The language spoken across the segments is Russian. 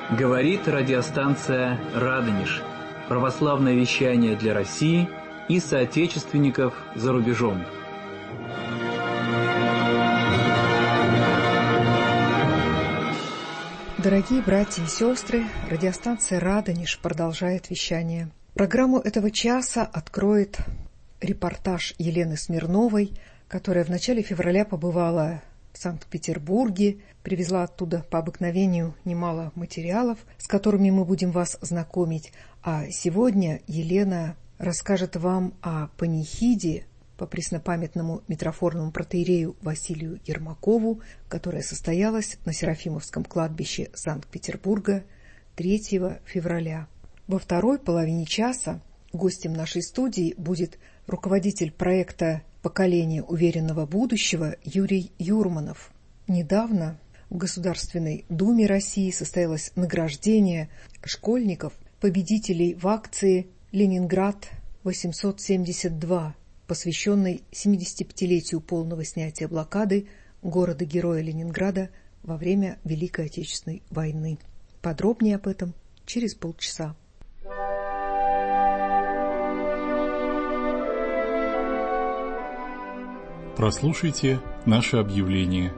Говорит радиостанция «Радонеж». Православное вещание для России и соотечественников за рубежом. Дорогие братья и сестры, радиостанция «Радонеж» продолжает вещание. Программу этого часа откроет репортаж Елены Смирновой, которая в начале февраля побывала в Санкт-Петербурге, привезла оттуда по обыкновению немало материалов, с которыми мы будем вас знакомить. А сегодня Елена расскажет вам о панихиде по преснопамятному митрофорному протоиерею Василию Ермакову, которая состоялась на Серафимовском кладбище Санкт-Петербурга 3 февраля. Во второй половине часа гостем нашей студии будет руководитель проекта «Поколение уверенного будущего» Юрий Юрманов. Недавно в Государственной Думе России состоялось награждение школьников, победителей в акции «Ленинград-872», посвященной 75-летию полного снятия блокады города-героя Ленинграда во время Великой Отечественной войны. Подробнее об этом через полчаса. Прослушайте наше объявление.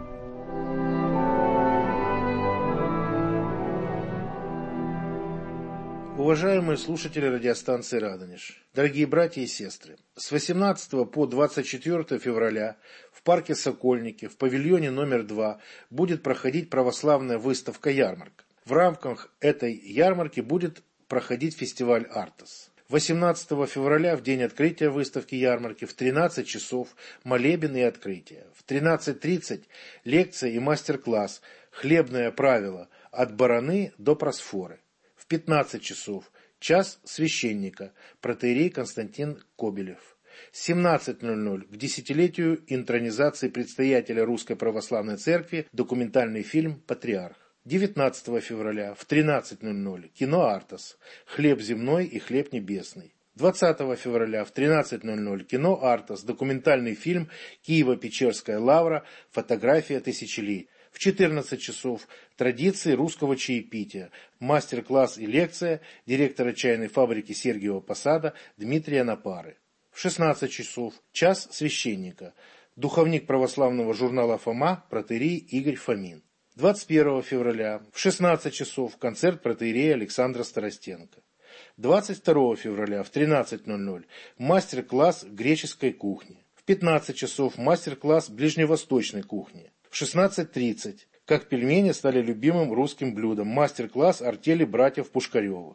Уважаемые слушатели радиостанции «Радонеж», дорогие братья и сестры, с 18 по 24 февраля в парке Сокольники в павильоне номер 2 будет проходить православная выставка-ярмарка. В рамках этой ярмарки будет проходить фестиваль «Артас». 18 февраля, в день открытия выставки-ярмарки, в 13 часов молебен и открытие. В 13:30 лекция и мастер-класс «Хлебное правило от бараны до просфоры». В 15 часов час священника, протоиерей Константин Кобелев. С 17:00 к десятилетию интронизации предстоятеля Русской Православной Церкви документальный фильм «Патриарх». 19 февраля в 13:00 кино «Артас. Хлеб земной и хлеб небесный». 20 февраля в 13:00 кино «Артас. Документальный фильм «Киево-Печерская лавра. Фотография тысячелетий». В 14 часов традиции русского чаепития, мастер-класс и лекция директора чайной фабрики Сергиева Посада Дмитрия Напары. В 16 часов час священника, духовник православного журнала «Фома» протоиерей Игорь Фомин. 21 февраля в 16 часов концерт протоиерея Александра Старостенко. 22 февраля в 13:00 мастер-класс греческой кухни. В 15 часов мастер-класс ближневосточной кухни. В 16:30 как пельмени стали любимым русским блюдом. Мастер-класс артели братьев Пушкаревых.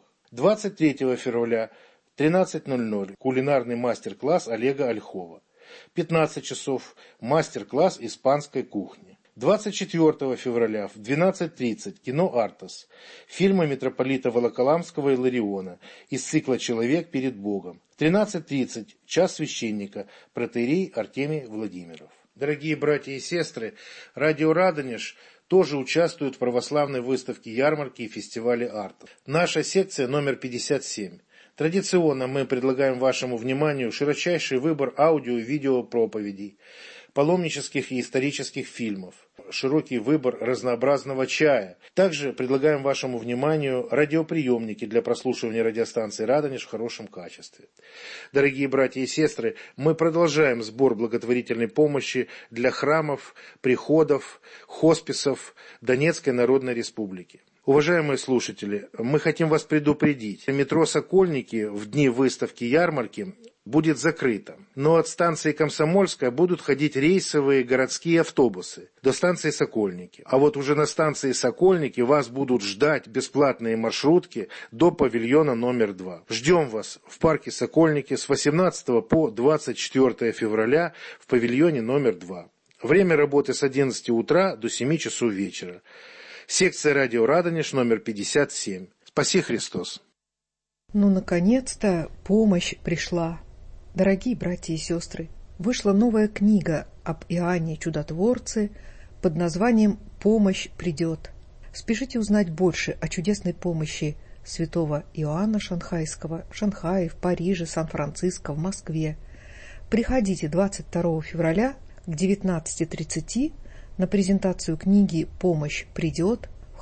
23 февраля в 13:00 кулинарный мастер-класс Олега Ольхова. 15 часов мастер-класс испанской кухни. 24 февраля в 12:30 кино «Артас». Фильмы митрополита Волоколамского и Лариона из цикла «Человек перед Богом». В 13:30 час священника, протоиерей Артемий Владимиров. Дорогие братья и сестры, радио «Радонеж» тоже участвует в православной выставке ярмарки и фестивале «Артас». Наша секция номер 57. Традиционно мы предлагаем вашему вниманию широчайший выбор аудио и видео проповедей, паломнических и исторических фильмов, широкий выбор разнообразного чая. Также предлагаем вашему вниманию радиоприемники для прослушивания радиостанции «Радонеж» в хорошем качестве. Дорогие братья и сестры, мы продолжаем сбор благотворительной помощи для храмов, приходов, хосписов Донецкой Народной Республики. Уважаемые слушатели, мы хотим вас предупредить. Метро «Сокольники» в дни выставки ярмарки будет закрыто, но от станции Комсомольская будут ходить рейсовые городские автобусы до станции Сокольники. А вот уже на станции Сокольники вас будут ждать бесплатные маршрутки до павильона номер 2. Ждем вас в парке Сокольники с 18 по 24 февраля в павильоне номер 2. Время работы с 11 утра до 7 часов вечера. Секция радио «Радонеж» номер 57. Спаси Христос! Ну, наконец-то помощь пришла. Дорогие братья и сестры, вышла новая книга об Иоанне Чудотворце под названием «Помощь придет». Спешите узнать больше о чудесной помощи святого Иоанна Шанхайского в Шанхае, в Париже, Сан-Франциско, в Москве. Приходите 22 февраля к 19:30 на презентацию книги «Помощь придет» в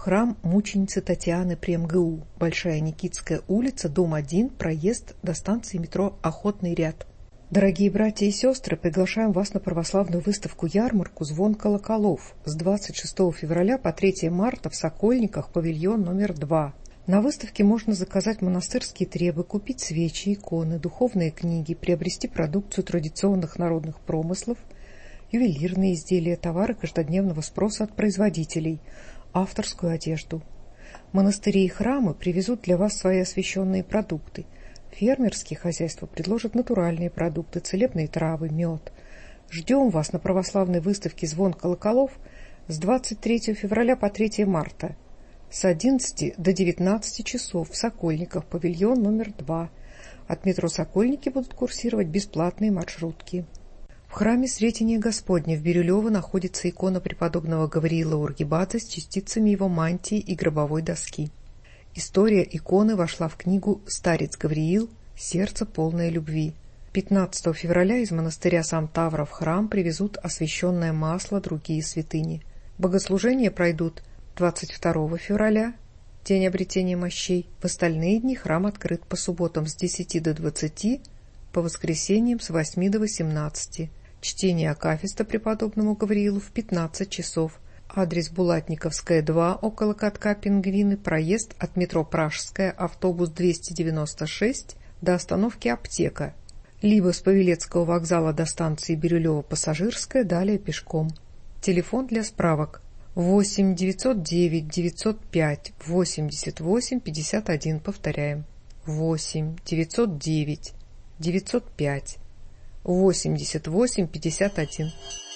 храм мученицы Татьяны при МГУ, Большая Никитская улица, дом 1, проезд до станции метро «Охотный ряд». Дорогие братья и сестры, приглашаем вас на православную выставку-ярмарку «Звон колоколов» с 26 февраля по 3 марта в Сокольниках, павильон номер 2. На выставке можно заказать монастырские требы, купить свечи, иконы, духовные книги, приобрести продукцию традиционных народных промыслов, ювелирные изделия, товары каждодневного спроса от производителей, авторскую одежду. Монастыри и храмы привезут для вас свои освященные продукты. Фермерские хозяйства предложат натуральные продукты, целебные травы, мед. Ждем вас на православной выставке «Звон колоколов» с 23 февраля по 3 марта с 11 до 19 часов в Сокольниках, павильон номер 2. От метро «Сокольники» будут курсировать бесплатные маршрутки. В храме Сретения Господня в Бирюлево находится икона преподобного Гавриила Ургибадзе с частицами его мантии и гробовой доски. История иконы вошла в книгу «Старец Гавриил. Сердце полное любви». 15 февраля из монастыря Сан-Тавро в храм привезут освященное масло, другие святыни. Богослужения пройдут 22 февраля, день обретения мощей. В остальные дни храм открыт по субботам с 10 до 20, по воскресеньям с 8 до 18. Чтение акафиста преподобному Гавриилу в 15 часов. Адрес Булатниковская, 2, около катка «Пингвины», проезд от метро «Пражская», автобус 296 до остановки «Аптека», либо с Павелецкого вокзала до станции Бирюлево-Пассажирская, далее пешком. Телефон для справок 8 909 905 88 51, повторяем, 8 909 905 88 51.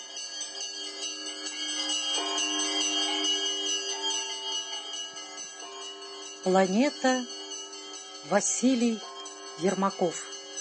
Планета. Василий Ермаков.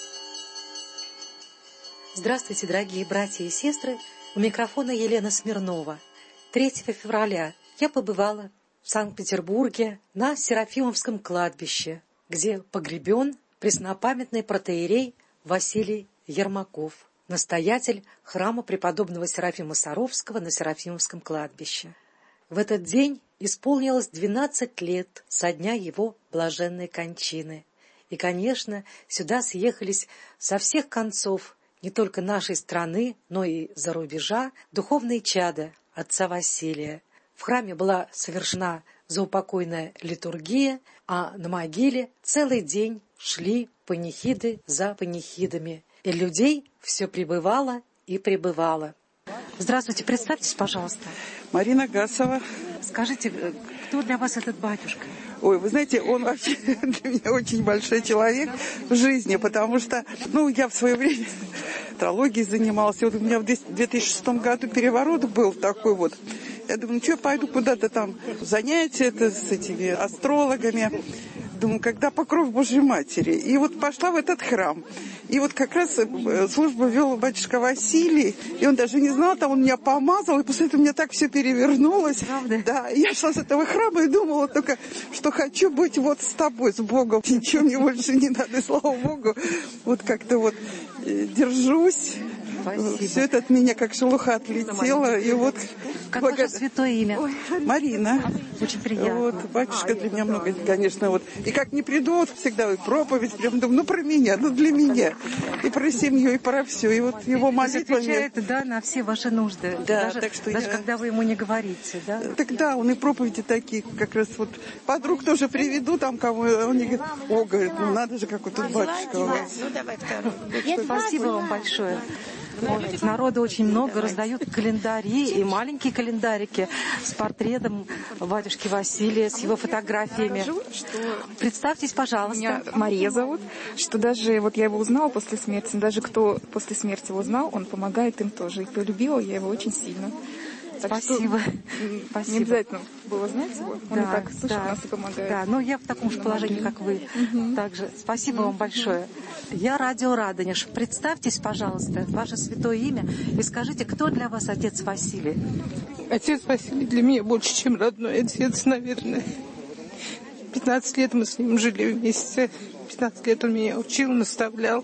Здравствуйте, дорогие братья и сестры. У микрофона Елена Смирнова. 3 февраля я побывала в Санкт-Петербурге на Серафимовском кладбище, где погребен преснопамятный протоиерей Василий Ермаков, настоятель храма преподобного Серафима Саровского на Серафимовском кладбище. В этот день исполнилось 12 лет со дня его блаженной кончины. И, конечно, сюда съехались со всех концов не только нашей страны, но и за рубежа духовные чада отца Василия. В храме была совершена заупокойная литургия, а на могиле целый день шли панихиды за панихидами. И людей все прибывало и прибывало. Здравствуйте, представьтесь, пожалуйста. Марина Гасова. Скажите, кто для вас этот батюшка? Ой, вы знаете, он вообще для меня очень большой человек в жизни, потому что, я в свое время теологией занималась. И вот у меня в 2006 году переворот был такой вот. Я думаю, я пойду куда-то там занятия с этими астрологами. Думаю, когда покров Божьей Матери. И вот пошла в этот храм. И вот как раз службу вел батюшка Василий. И он даже не знал, там он меня помазал. И после этого у меня так все перевернулось. Правда? Да, и я шла с этого храма и думала только, что хочу быть вот с тобой, с Богом. Ничего мне больше не надо, и слава Богу. Вот как-то вот держусь. Спасибо. Все это от меня как шелуха отлетело. И вот как ваше святое имя? Марина. Очень приятно. Вот, батюшка для меня много, конечно, вот. И как не приду, вот всегда проповедь, прям думаю, про меня, для меня. И про семью, и про все. И вот его молитва отвечает, да, на все ваши нужды. Да, даже так что даже когда вы ему не говорите, да? Тогда он и проповеди такие, как раз вот подруг тоже приведу, там кого, он говорит, говорит, надо же, как вот тут батюшка у вас. Спасибо вам большое. Вот, народу очень много, раздают календари и маленькие календарики с портретом батюшки Василия, с его фотографиями. Представьтесь, пожалуйста. Меня Мария зовут, что даже вот я его узнала после смерти, даже кто после смерти его узнал, он помогает им тоже. И полюбила я его очень сильно. Спасибо. Не обязательно было знать его, он и так слышит нас и помогает. Да, но я в таком же положении, как вы. Также спасибо вам большое. Я Радио Радонеж. Представьтесь, пожалуйста, ваше святое имя и скажите, кто для вас отец Василий? Отец Василий для меня больше, чем родной отец, наверное. 15 лет мы с ним жили вместе. 15 лет он меня учил, наставлял.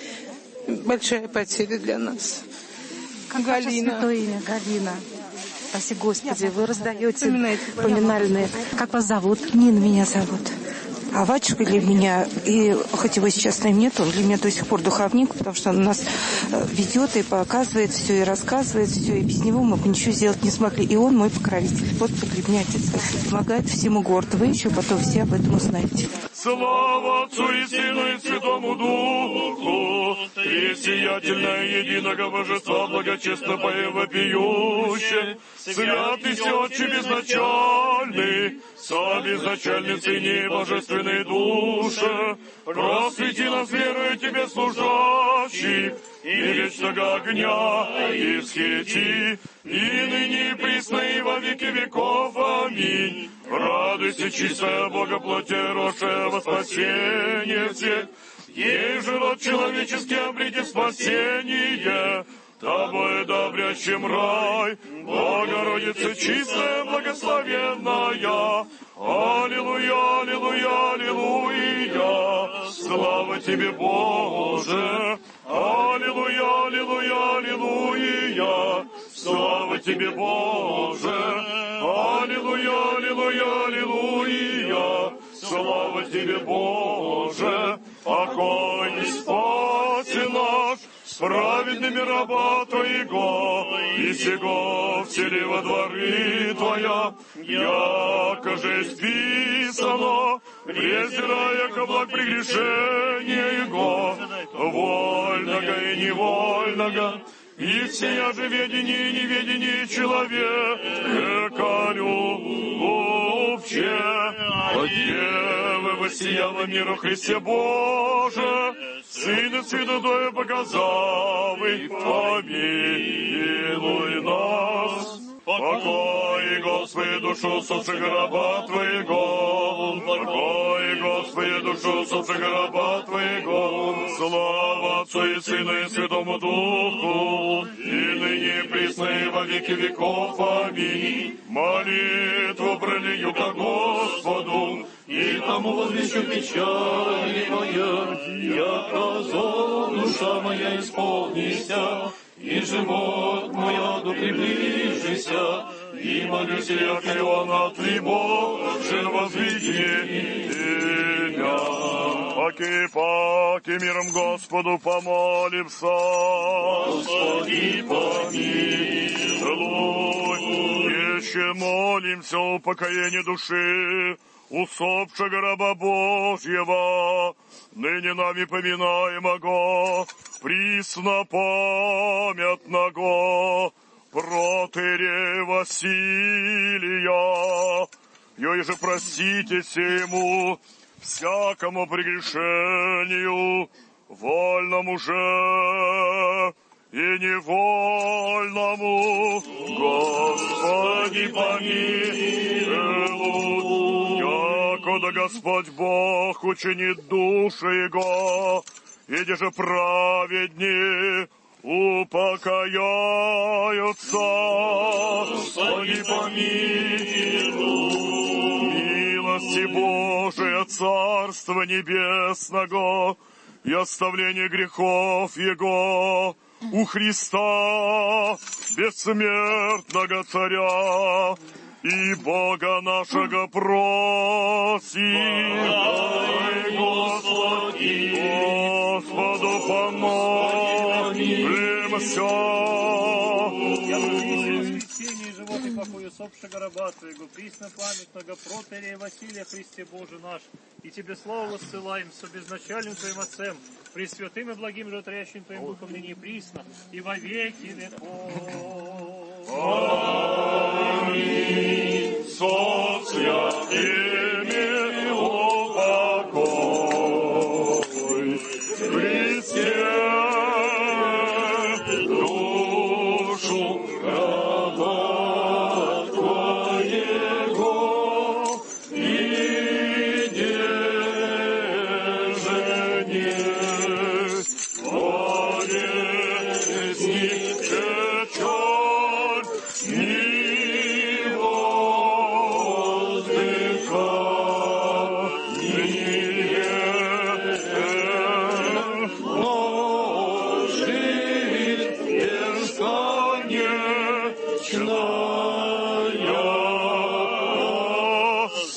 Большая потеря для нас. Как ваше святое имя? Галина. Спаси Господи, вы раздаете поминальные. Как вас зовут? Нина меня зовут. А батюшка для меня, и хоть его сейчас с нами нет, он для меня до сих пор духовник, потому что он нас ведет и показывает все, и рассказывает все, и без него мы бы ничего сделать не смогли. И он мой покровитель. Господь для меня Отец помогает всему городу. Вы еще потом все об этом узнаете. Слава Отцу и Сыну и Святому Духу, и сиятельное единого божества, благочестно вопиющее, святый Отче безначальный, сообезначальный Сыне божественной души, просвети нас верою Тебе служащих, и вечного огня исхити, и ныне и присно и во веки веков. Аминь. Радуйся, чистая Бога плоти, росшая во спасение всех, ей же род человеческий обретет спасение. Тобой добрящим рай, Богородица чистая, благословенная. Аллилуйя, аллилуйя, аллилуйя. Слава Тебе, Боже. Аллилуйя, аллилуйя, аллилуйя. Слава Тебе, Боже. Аллилуйя, аллилуйя, аллилуйя. Слава Тебе, Боже. Покой и спаси наш, с праведными раба Твоего, и сего всели во дворы Твоя, яко же списано, презирая ко благ прегрешения Его, вольного и невольного, и всея же ведение и неведение человека любче, от Девы воссияла миру Христе Боже, Сына Святого показавый, помилуй нас. Покой, Господи, душу усопшего раба Твоего, покой, Господи, душу усопшего раба Твоего, слава Отцу и Сыну и Святому Духу, и ныне и присно и во веки веков. Аминь. Молитву пролью ко Господу, и тому возвещу печали моя, яко зов душа моя исполнися, и живот мой аду приближися, и молюсь я к Иоанна Ты, Боже, возведи меня. Паки миром Господу помолимся. Господи, помилуй. Еще молимся о упокоении души усопшего раба Божьего, ныне нами поминаемого, преснопамятного протоиерея Василия. И же простите ему всякому прегрешению, вольному же и невольному, Господи, помилуй. Якогда Господь Бог учинит души Его, иди же праведни упокояются. Господи, помилуй. Милости Божия, Царства Небесного и оставление грехов Его у Христа, бессмертного Царя, и Бога нашего просим. Дай, Господи, Господу помолимся. Воскресение живот и покой усопшего раба Твоего, преснопамятного протоиерея Василия, Христе Боже наш, и Тебе славу воссылаем со безначальным Твоим Отцем, пресвятым и благим животворящим Твоим Духом, ныне и присно, и во веки веков. Аминь. Со святыми упокой, Христе душу раба Твоего, и неженец болезни печаль, ни воздыха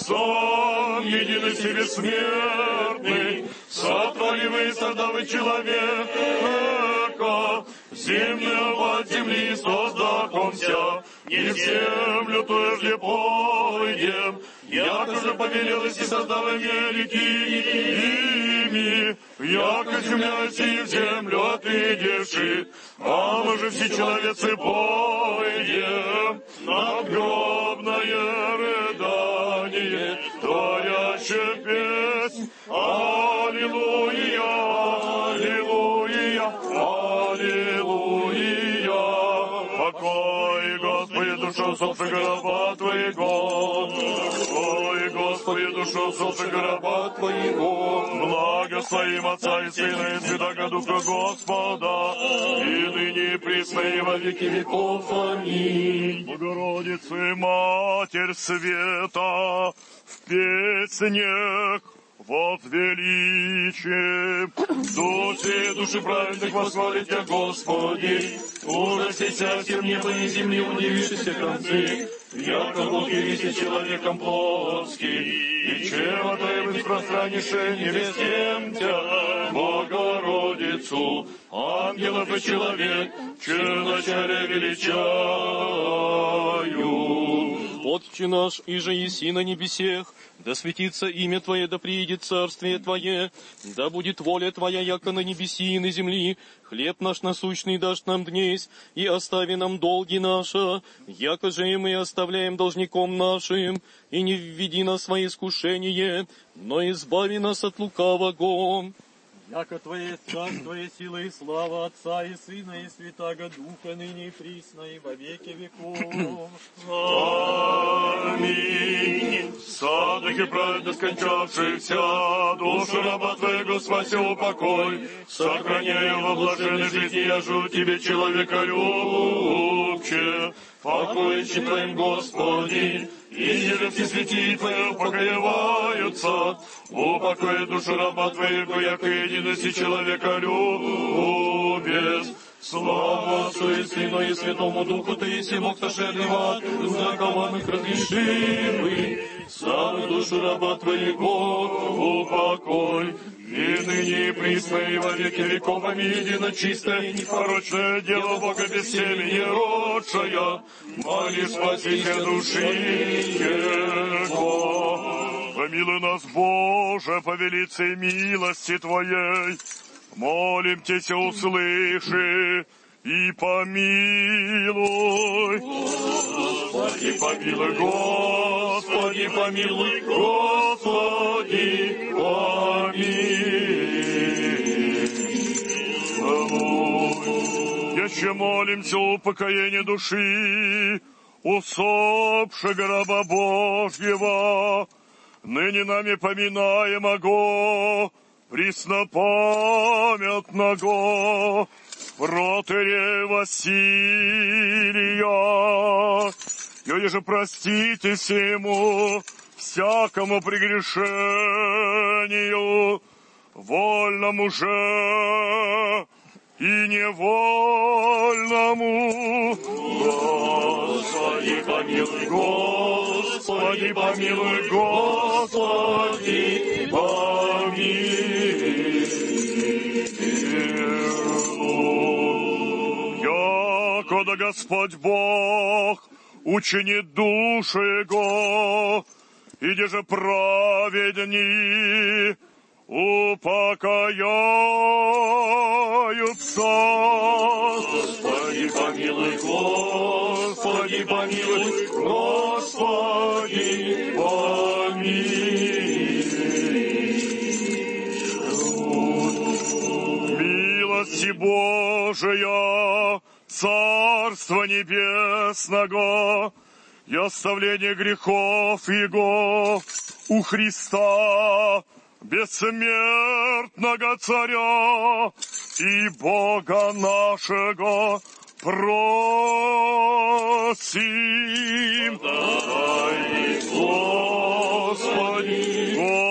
Сам единый себе смертный, сотворивый создавый человека, землю от земли создахомся, не в землю тожде пойдем, яко же повелелось и создавай великими ими, яко земля си в землю отыдеши, а мы же все человецы пойдем, надгробное рыдание, творяще песнь, аллилуйя, аллилуйя, аллилуйя. Покой, Господи, душу усопших гроба Твоего, покой, Господи, душу усопших гроба Твоего, благословим Отца и Сына и Святаго Духа Господа, и ныне и присно и во веки веков. Аминь. Богородицы, Матерь Света, в песнях возвеличим, души души праведных восхвалит Тебя, Господи, ужасися всем неба и земли, удивившися концы, яко Бог явися человеком плотский, и чрево Твое беспространнейше невестем Тебя, Богородицу, ангелов и человек, че вначале величаю. Отче наш, иже еси на небесех, да светится имя Твое, да приидет царствие Твое, да будет воля Твоя, яко на небеси и на земли. Хлеб наш насущный дашь нам днесь, и остави нам долги наши, яко же и мы оставляем должником нашим, и не введи нас во искушение, но избави нас от лукавого. Яко Твое царство и сила и слава Отца и Сына и Святаго Духа, ныне и присно и во веки веков. Аминь. Садохи праведно скончавшихся, душу раба Твоего спаси упокой, сохраняя во блаженной жизни, я жду Тебе, человеколюбче, покоище Твоим, Господи, и ниже все святии Твои упокоиваются, упокой душу раба Твоего, яко единости человеколюбец. Слава Отцу и Сыну и Святому Духу, Ты еси мог сошедшего, знакомых разрешимый, самую душу раба Твоего упокой, и ныне и присно и во веки веков. Аминь. Едино чистое и непорочное дело Бога без семени родшая, моли спасите души Его. Помилуй нас, Боже, по велицей милости Твоей, молим Тебя, услыши и помилуй. Господи, помилуй, Господи, помилуй, Господи, помилуй. Еще молимся о упокоении души усопшего раба Божьего, ныне нами поминаемого, преснопамятного протоиерея Василия, и же простите всему всякому прегрешению, вольному же и невольному. Господи, помилуй, Господи, помилуй, Господи, помилуй. Якода Господь Бог учинит души Его, иди же праведни упокояются. Господи, помилуй, Господи, помилуй, Господи, помилуй. Милости Божия, Царства Небесного и оставление грехов Его у Христа, бессмертного Царя и Бога нашего, просим. Дай, Господи,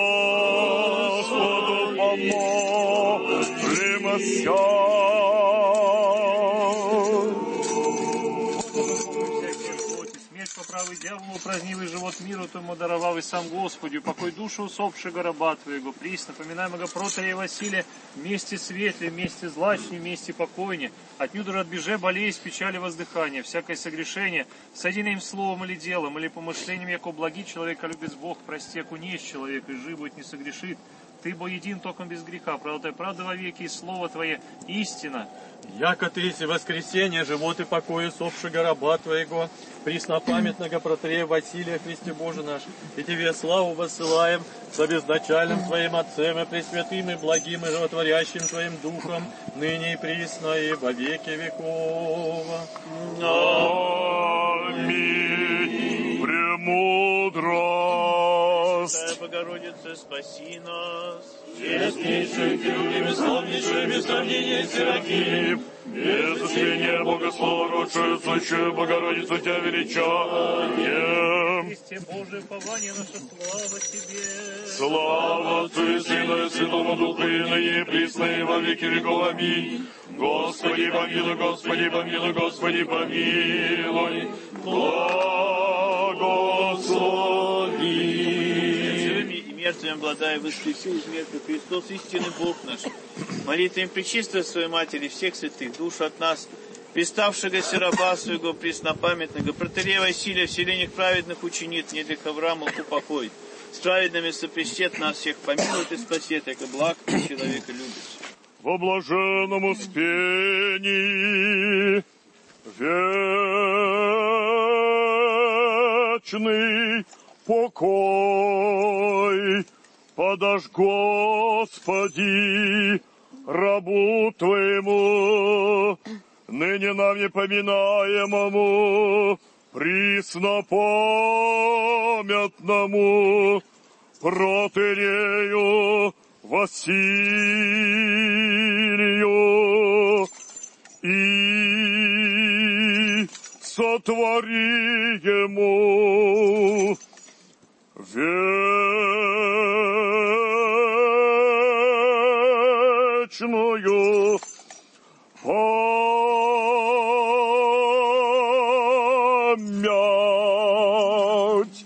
Господу поможемся. Смерть по правой дьяволу Твоему упразднивый живот миру Твоему даровал и сам Господи, упокой душу усопшего раба Твоего, присно поминаем протария Василия, вместе светле, вместе злачнее, вместе покойне, отнюдь отбеже болезнь, печали, воздыхания, всякое согрешение, содейно им словом или делом, или помышлением, яко благи человека любит Бог, прости, яко не есть человек, и жив будет, не согрешит. Ты, бо един, током без греха, правда во веки, и слово Твое истина. Яко Ты есть воскресенье, живот и покой усопшего раба Твоего, преснопамятного протарея Василия, Христе Боже наш, и Тебе славу воссылаем со безначальным Твоим Отцем и пресвятым и благим и животворящим Твоим Духом, ныне и присно и во веки веков. Аминь. Премудрость. Пресвятая Богородица, спаси нас. Честнейший, херувим, славнейший, без сравнения Серафим, без исчисления Богослова, родшую, сущую Богородицу Тебя величаем. Христе Божие, упование наше, слава Тебе. Слава Отцу и Сыну и Святому Духу, и ныне и присно, и во веки веков. Аминь. Господи помилуй, Господи помилуй, Господи помилуй. Благослови. Мертвым обладая, воскресил из мертвых Христос, истинный Бог наш. Молитвами Пречистой Своей Матери, всех святых, душ от нас, приставшегося раба Своего, преснопамятного, протарея Василия, вселенных праведных учениц, недрих Авраама, упокой. С праведными сопрещет нас всех, помилует и спасет, яко благ и человека любит. Во блаженном успении вечный покой подашь, Господи, рабу Твоему, ныне нам непоминаемому, преснопамятному протарею Василию, и сотвори ему вечную память.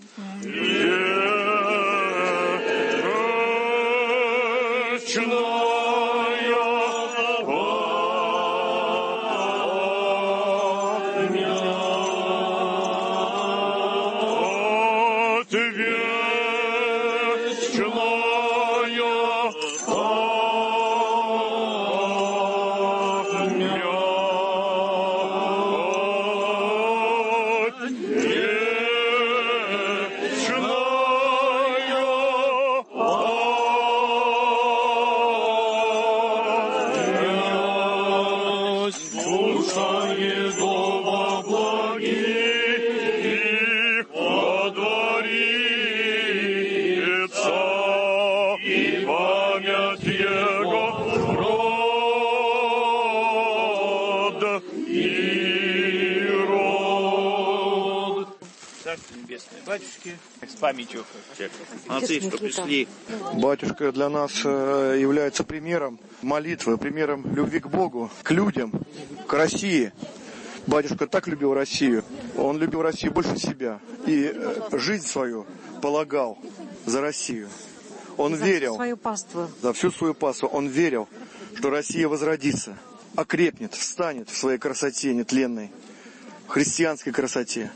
Батюшки, с памятью молодцы, что пришли. Батюшка для нас является примером молитвы, примером любви к Богу, к людям, к России. Батюшка так любил Россию. Он любил Россию больше себя. И жизнь свою полагал за Россию. Он верил. Всю свою паству. За всю свою паству. Он верил, что Россия возродится, окрепнет, встанет в своей красоте нетленной, христианской красоте.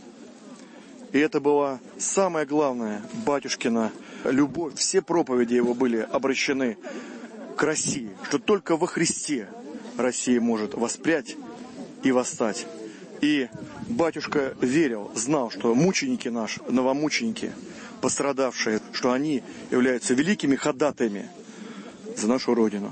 И это была самая главная батюшкина любовь. Все проповеди его были обращены к России, что только во Христе Россия может воспрять и восстать. И батюшка верил, знал, что мученики наши, новомученики, пострадавшие, что они являются великими ходатаями за нашу Родину.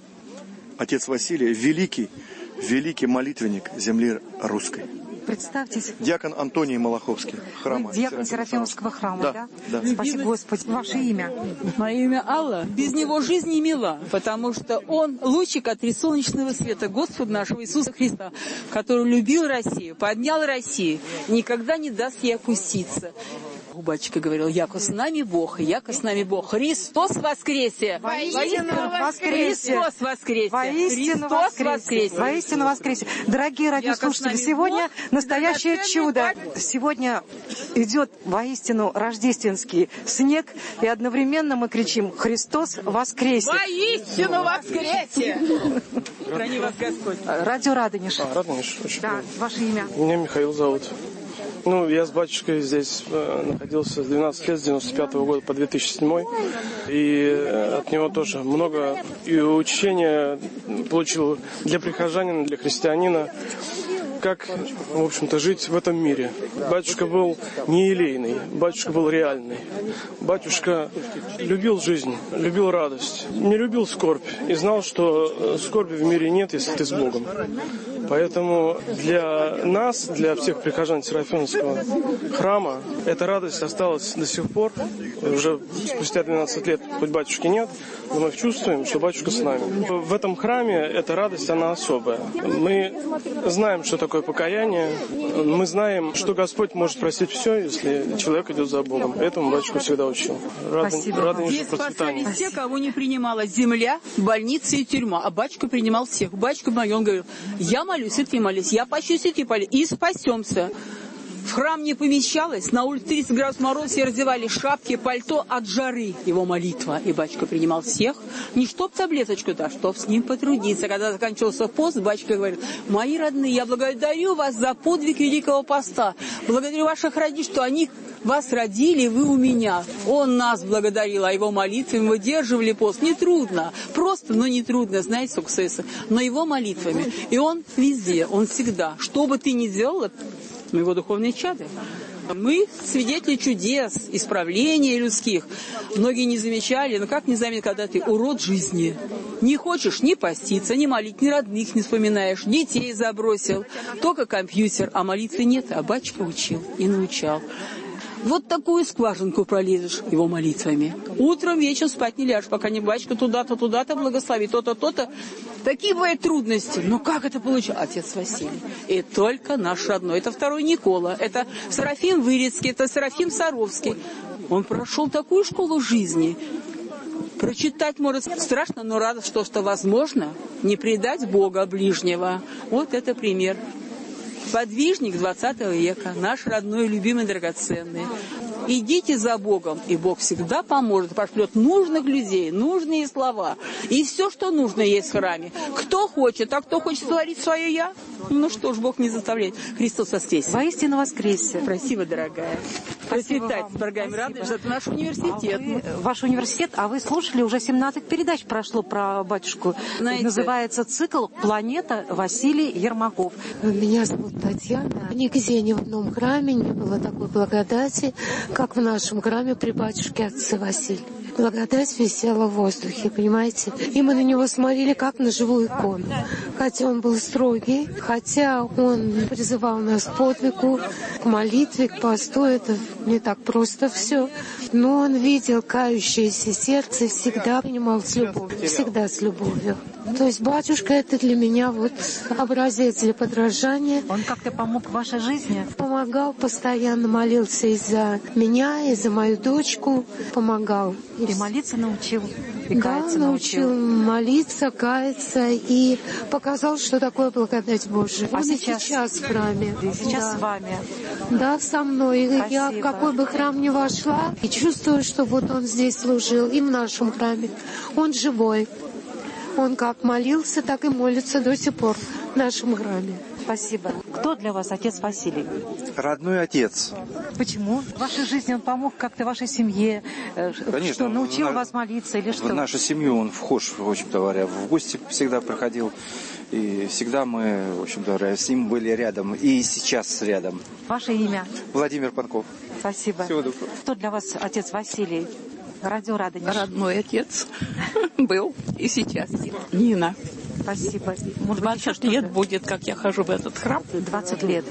Отец Василий — великий молитвенник земли русской. Представьтесь. Диакон Антоний Малаховский, храма. Вы диакон Серафимовского храма, да? Да. Спасибо, Господи. Ваше имя? Мое имя Алла. Без него жизнь не мила, потому что он лучик от солнечного света Господа нашего Иисуса Христа, который любил Россию, поднял Россию, никогда не даст ей опуститься. Батюшка говорил, яко с нами Бог, яко с нами Бог. Христос воскресе! Воистину воскресе! Христос воскресе! Воистину воскресе! Воистину воскресе! Дорогие радиослушатели, сегодня настоящее чудо. Сегодня идет воистину рождественский снег, и одновременно мы кричим «Христос воскресе!» Воистину воскресе! Храни вас Господь! Радио Радонеж. Радонеж, очень Да, ваше имя? Меня Михаил зовут. Я с батюшкой здесь находился с 12 лет, с 95 года по 2007. И от него тоже много и учения получил для прихожанина, для христианина, как, в общем-то, жить в этом мире. Батюшка был не елейный, батюшка был реальный. Батюшка любил жизнь, любил радость, не любил скорбь и знал, что скорби в мире нет, если ты с Богом. Поэтому для нас, для всех прихожан Серафимовского храма, эта радость осталась до сих пор. Уже спустя 12 лет, хоть батюшки нет, но мы чувствуем, что батюшка с нами. В этом храме эта радость, она особая. Мы знаем, что такое покаяние. Мы знаем, что Господь может простить все, если человек идет за Богом. Этому батюшка всегда учил. Здесь спасались те, кого не принимала земля, больница и тюрьма. А батюшка принимал всех. Батюшка мой, он говорил, я молюсь, и ты молись, я пощусь, и ты молись, и спасемся. В храм не помещалось, на улице 30 градусов мороз, все раздевали шапки, пальто от жары. Его молитва. И батюшка принимал всех. Не чтоб таблеточку, да, чтоб с ним потрудиться. Когда заканчивался пост, батюшка говорит, мои родные, я благодарю вас за подвиг Великого Поста. Благодарю ваших родителей, что они вас родили, вы у меня. Он нас благодарил, а его молитвами мы выдерживали пост. Нетрудно. Просто, но нетрудно. Знаете, сколько сессов. Но его молитвами. И он везде, он всегда. Что бы ты ни делала, мы его духовные чады. Мы свидетели чудес, исправления людских. Многие не замечали, но как не заметить, когда ты урод жизни? Не хочешь ни поститься, ни молить, ни родных не вспоминаешь, детей забросил. Только компьютер, а молитвы нет. А батюшка учил и научал. Вот такую скважинку пролезешь его молитвами. Утром, вечером спать не ляжешь, пока не батюшка туда-то, туда-то благослови, то-то, то-то. Такие бывают трудности. Но как это получилось? Отец Василий. И только наш родной. Это второй Никола. Это Серафим Вырицкий, это Серафим Саровский. Он прошел такую школу жизни. Прочитать, может, страшно, но рада, что возможно не предать Бога ближнего. Вот это пример. Подвижник 20 века, наш родной, любимый, драгоценный. Идите за Богом, и Бог всегда поможет, пошлет нужных людей, нужные слова. И все, что нужно, есть в храме. Кто хочет, а кто хочет творить свое «я», ну что ж, Бог не заставляет. Христос воскресе. Воистину воскресе. Спасибо, дорогая. Процветать с программой «Радость». Это наш университет. Ваш университет, а вы слушали, уже 17 передач прошло про батюшку. Знаете, называется цикл «Планета» Василий Ермаков. Меня зовут Татьяна. Нигде ни в одном храме не было такой благодати, как в нашем храме при батюшке отце Василия. Благодать висела в воздухе, понимаете? И мы на него смотрели как на живую икону. Хотя он был строгий, хотя он призывал нас к подвигу, к молитве, к посту. Это не так просто все. Но он видел кающееся сердце и всегда принимал с любовью. Всегда с любовью. То есть батюшка — это для меня вот образец для подражания. Он как-то помог в вашей жизни? Помогал, постоянно молился и за меня, и за мою дочку. Помогал. И молиться научил, и да, каяться научил молиться, каяться и показал, что такое благодать Божия. Он сейчас в храме. И сейчас с вами. Да, со мной. Спасибо. Я в какой бы храм ни вошла, и чувствую, что вот он здесь служил, и в нашем храме. Он живой. Он как молился, так и молится до сих пор в нашем храме. Спасибо. Кто для вас отец Василий? Родной отец. Почему? В вашей жизни он помог как-то вашей семье? Конечно. Что, научил вас молиться или что? В нашу семью он вхож, в общем-то говоря, в гости всегда приходил. И всегда мы, в общем-то говоря, с ним были рядом. И сейчас рядом. Ваше имя? Владимир Панков. Спасибо. Всего доброго. Кто для вас отец Василий? Радио Радонеж. Родной отец был и сейчас. Нина. Спасибо. 20 лет будет, как я хожу в этот храм. 20 лет.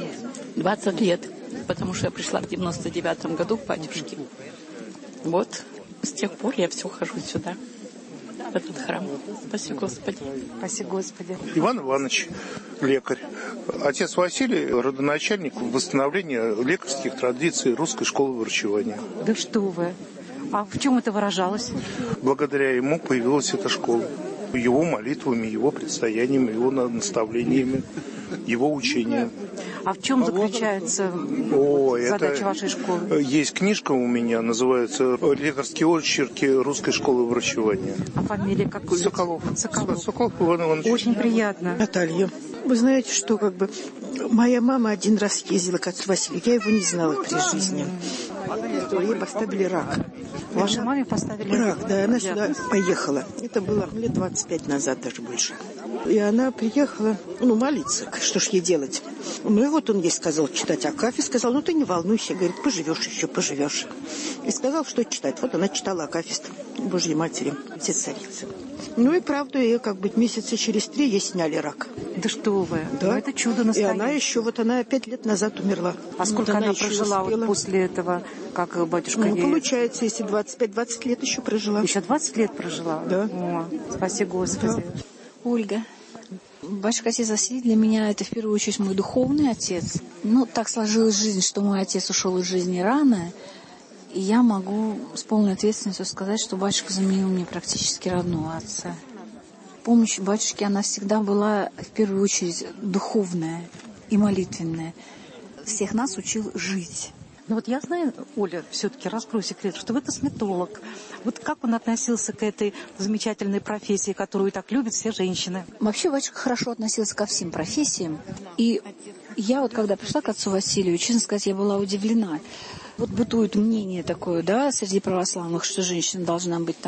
20 лет. Потому что я пришла в 99-м году к батюшке. Вот с тех пор я все хожу сюда. в этот храм. Спасибо, Господи. Спасибо, Господи. Иван Иванович, лекарь. Отец Василий, родоначальник восстановления лекарских традиций русской школы врачевания. Да что вы. А в чем это выражалось? Благодаря ему появилась эта школа. Его молитвами, его предстояниями, его наставлениями, его учением. А в чем заключается задача вашей школы? Есть книжка у меня, называется «Лекарские очерки русской школы врачевания». А фамилия какая? Соколов. Соколов Иван Иванович. Очень приятно. Наталья, вы знаете, что моя мама один раз ездила к отцу Василию, я его не знала при жизни. Ей поставили рак. Вашей маме поставили рак? Да, она сюда поехала. Это было лет 25 назад, даже больше. И она приехала, молиться, что ж ей делать. Ну и вот он ей сказал читать Акафист, сказал, ты не волнуйся, говорит, поживешь еще, поживешь. И сказал, что читать. Вот она читала Акафист Божьей Матери, Отец Царицы. Ну и правда, ее месяца через 3 ей сняли рак. Да что вы, да. Это чудо настоящее. И она еще, она 5 лет назад умерла. А сколько она прожила после этого, как батюшка ей... получается, если 25-20 лет еще прожила. Еще 20 лет прожила? Да. О, спасибо, Господи. Да. Ольга. Батюшка отец Василий для меня это в первую очередь мой духовный отец. Так сложилась жизнь, что мой отец ушел из жизни рано, и я могу с полной ответственностью сказать, что батюшка заменил мне практически родного отца. Помощь батюшки, она всегда была в первую очередь духовная и молитвенная. Всех нас учил жить. Я знаю, Оля, все-таки раскрою секрет, что вы косметолог. Как он относился к этой замечательной профессии, которую так любят все женщины? Вообще, батюшка хорошо относился ко всем профессиям. И я когда пришла к отцу Василию, честно сказать, я была удивлена. Бытует мнение такое, среди православных, что женщина должна быть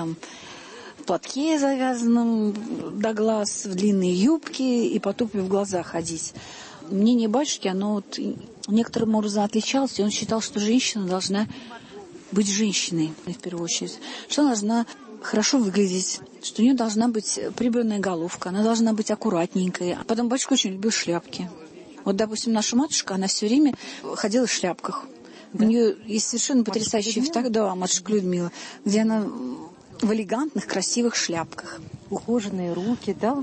в платке завязанном до глаз, в длинные юбки и по тупе в глаза ходить. Мнение батюшки, оно некоторым образом отличалось, и он считал, что женщина должна быть женщиной, в первую очередь, что она должна хорошо выглядеть, что у нее должна быть прибранная головка, она должна быть аккуратненькой. А потом батюшка очень любил шляпки. Допустим, наша матушка, она все время ходила в шляпках. Да. У нее есть совершенно потрясающая фотография, матушка Людмила, где она в элегантных, красивых шляпках. Ухоженные руки, да?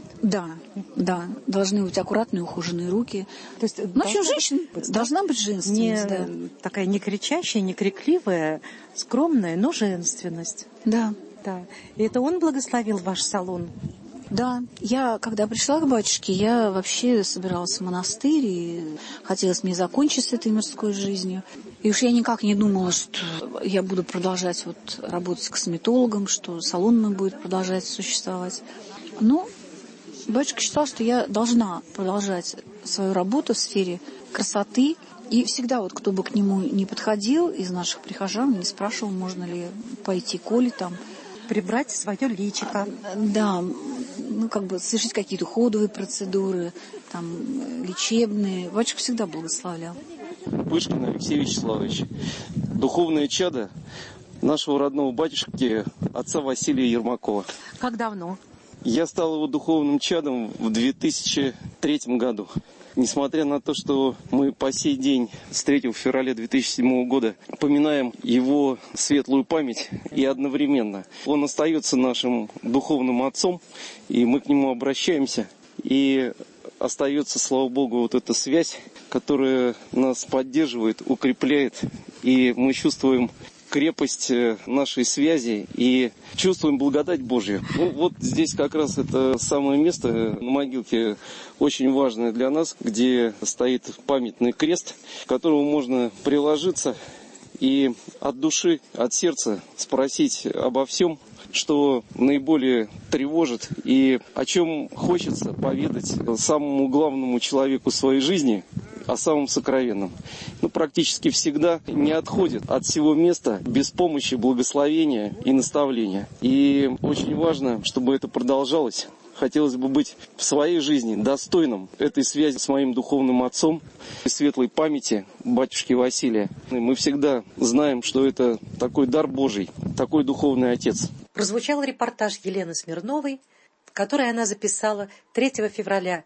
Да. Должны быть аккуратные, ухоженные руки. То есть, женщина должна быть женственность. Такая не кричащая, не крикливая, скромная, но женственность. Да. И это он благословил ваш салон? Да. Я, когда пришла к батюшке, я вообще собиралась в монастырь, и хотелось мне закончить с этой мирской жизнью. И уж я никак не думала, что я буду продолжать работать косметологом, что салон мой будет продолжать существовать. Но батюшка считал, что я должна продолжать свою работу в сфере красоты. И всегда кто бы к нему не подходил из наших прихожан, не спрашивал, можно ли пойти к Оле прибрать свое личико. Да, совершить какие-то уходовые процедуры, лечебные. Батюшка всегда благословлял. Пышкин Алексей Вячеславович, духовное чадо нашего родного батюшки, отца Василия Ермакова. Как давно? Я стал его духовным чадом в 2003 году. Несмотря на то, что мы по сей день с 3 февраля 2007 года поминаем его светлую память, и одновременно он остается нашим духовным отцом, и мы к нему обращаемся, и остается, слава Богу, эта связь, которая нас поддерживает, укрепляет, и мы чувствуем крепость нашей связи и чувствуем благодать Божью. Здесь как раз это самое место на могилке очень важное для нас, где стоит памятный крест, к которому можно приложиться и от души, от сердца спросить обо всем, что наиболее тревожит и о чем хочется поведать самому главному человеку в своей жизни, о самом сокровенном. Практически всегда не отходит от всего места без помощи, благословения и наставления. И очень важно, чтобы это продолжалось. Хотелось бы быть в своей жизни достойным этой связи с моим духовным отцом, светлой памяти батюшки Василия. И мы всегда знаем, что это такой дар Божий, такой духовный отец. Прозвучал репортаж Елены Смирновой, который она записала 3 февраля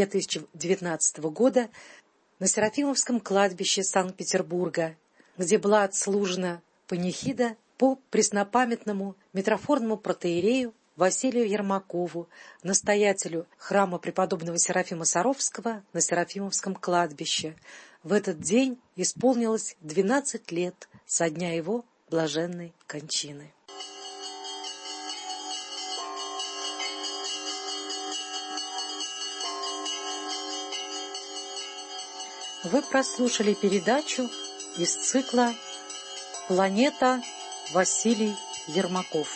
2019 года на Серафимовском кладбище Санкт-Петербурга, где была отслужена панихида по преснопамятному митрофорному протоиерею Василию Ермакову, настоятелю храма преподобного Серафима Саровского на Серафимовском кладбище. В этот день исполнилось 12 лет со дня его блаженной кончины. Вы прослушали передачу из цикла «Планета» Василий Ермаков.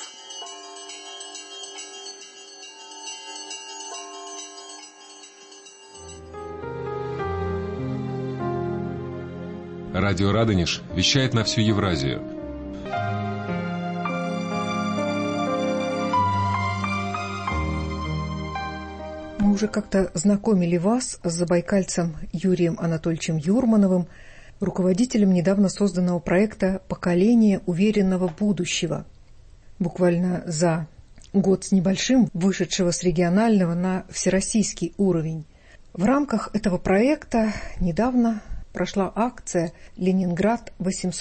Радио Радонеж вещает на всю Евразию. Мы уже как-то знакомили вас с забайкальцем Юрием Анатольевичем Юрмановым, руководителем недавно созданного проекта «Поколение уверенного будущего», буквально за год с небольшим вышедшего с регионального на всероссийский уровень. В рамках этого проекта недавно прошла акция «Ленинград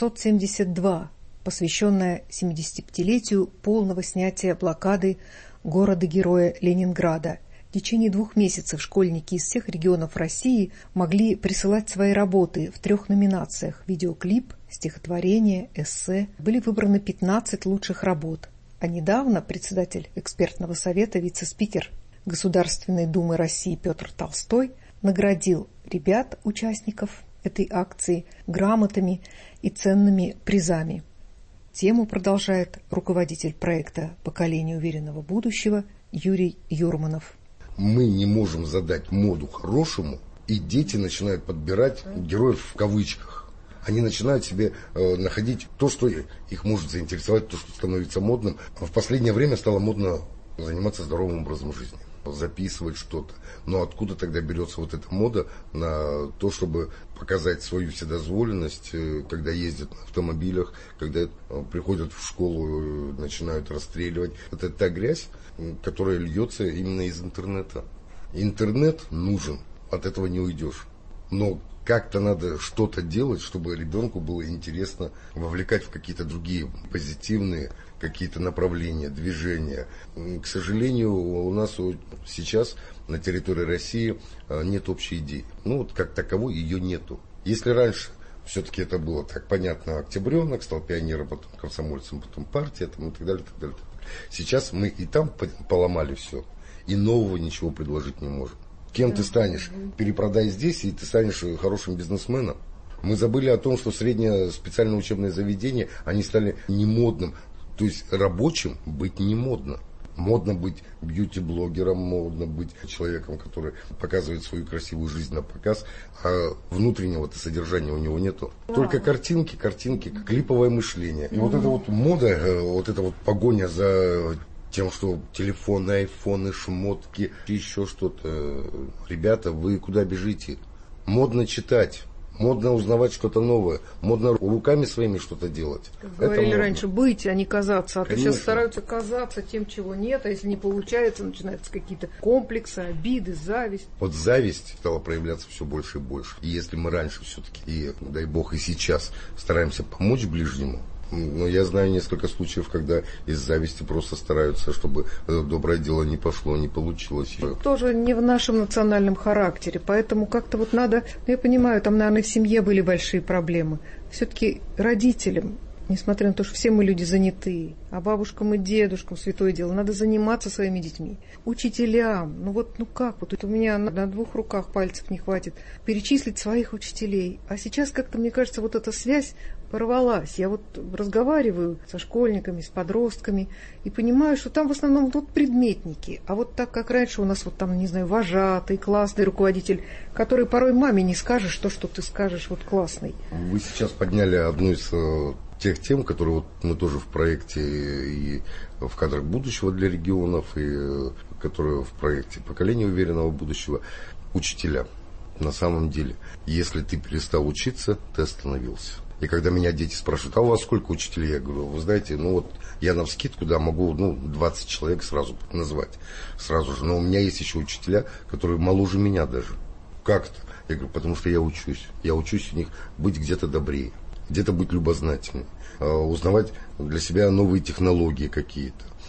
872», посвященная 75-летию полного снятия блокады города-героя Ленинграда. В течение 2 месяцев школьники из всех регионов России могли присылать свои работы в 3 номинациях: видеоклип, стихотворение, эссе. Были выбраны 15 лучших работ. А недавно председатель экспертного совета, вице-спикер Государственной Думы России Петр Толстой наградил ребят, участников этой акции, грамотами и ценными призами. Тему продолжает руководитель проекта «Поколение уверенного будущего» Юрий Юрманов. Мы не можем задать моду хорошему, и дети начинают подбирать героев в кавычках. Они начинают себе находить то, что их может заинтересовать, то, что становится модным. В последнее время стало модно заниматься здоровым образом жизни, записывать что-то. Но откуда тогда берется вот эта мода на то, чтобы показать свою вседозволенность, когда ездят на автомобилях, когда приходят в школу, начинают расстреливать. Это та грязь, которая льется именно из интернета. Интернет нужен, от этого не уйдешь. Но как-то надо что-то делать, чтобы ребенку было интересно, вовлекать в какие-то другие позитивные какие-то направления, движения. К сожалению, у нас сейчас на территории России нет общей идеи. Ну вот как таковой ее нету. Если раньше все-таки это было так понятно, октябренок, стал пионером, потом комсомольцем, потом партия там, и так далее, так далее. Сейчас мы и там поломали все, и нового ничего предложить не можем. Кем ты станешь? Перепродай здесь, и ты станешь хорошим бизнесменом. Мы забыли о том, что среднее специальное учебное заведение, они стали немодным. То есть рабочим быть не модно. Модно быть бьюти-блогером, модно быть человеком, который показывает свою красивую жизнь на показ, а внутреннего-то содержания у него нету. Только картинки, клиповое мышление. И вот эта вот мода, вот эта вот погоня за тем, что телефоны, айфоны, шмотки, еще что-то. Ребята, вы куда бежите? Модно читать. Модно узнавать что-то новое. Модно руками своими что-то делать. Как говорили раньше, быть, а не казаться. А то сейчас стараются казаться тем, чего нет. А если не получается, начинаются какие-то комплексы, обиды, зависть. Вот зависть стала проявляться все больше и больше. И если мы раньше все-таки, и дай бог и сейчас, стараемся помочь ближнему, но я знаю несколько случаев, когда из зависти просто стараются, чтобы доброе дело не пошло, не получилось. Тоже не в нашем национальном характере, поэтому как-то вот надо, я понимаю, там, наверное, в семье были большие проблемы. Все-таки родителям, несмотря на то, что все мы люди занятые, а бабушкам и дедушкам святое дело, надо заниматься своими детьми. Учителям, как, вот это у меня на 2 руках пальцев не хватит перечислить своих учителей. А сейчас как-то, мне кажется, вот эта связь порвалась. Я вот разговариваю со школьниками, с подростками и понимаю, что там в основном вот предметники. А вот так, как раньше у нас вот там, не знаю, вожатый, классный руководитель, который порой маме не скажешь то, что ты скажешь вот классный. Вы сейчас подняли одну из тех тем, которые вот мы тоже в проекте и в кадрах будущего для регионов, и которые в проекте «Поколение уверенного будущего». Учителя. На самом деле, если ты перестал учиться, ты остановился. И когда меня дети спрашивают, а у вас сколько учителей? Я говорю, вы знаете, я навскидку, могу 20 человек сразу назвать. Сразу же. Но у меня есть еще учителя, которые моложе меня даже. Как это? Я говорю, потому что я учусь. Я учусь у них быть где-то добрее, где-то быть любознательнее, узнавать для себя новые технологии какие-то.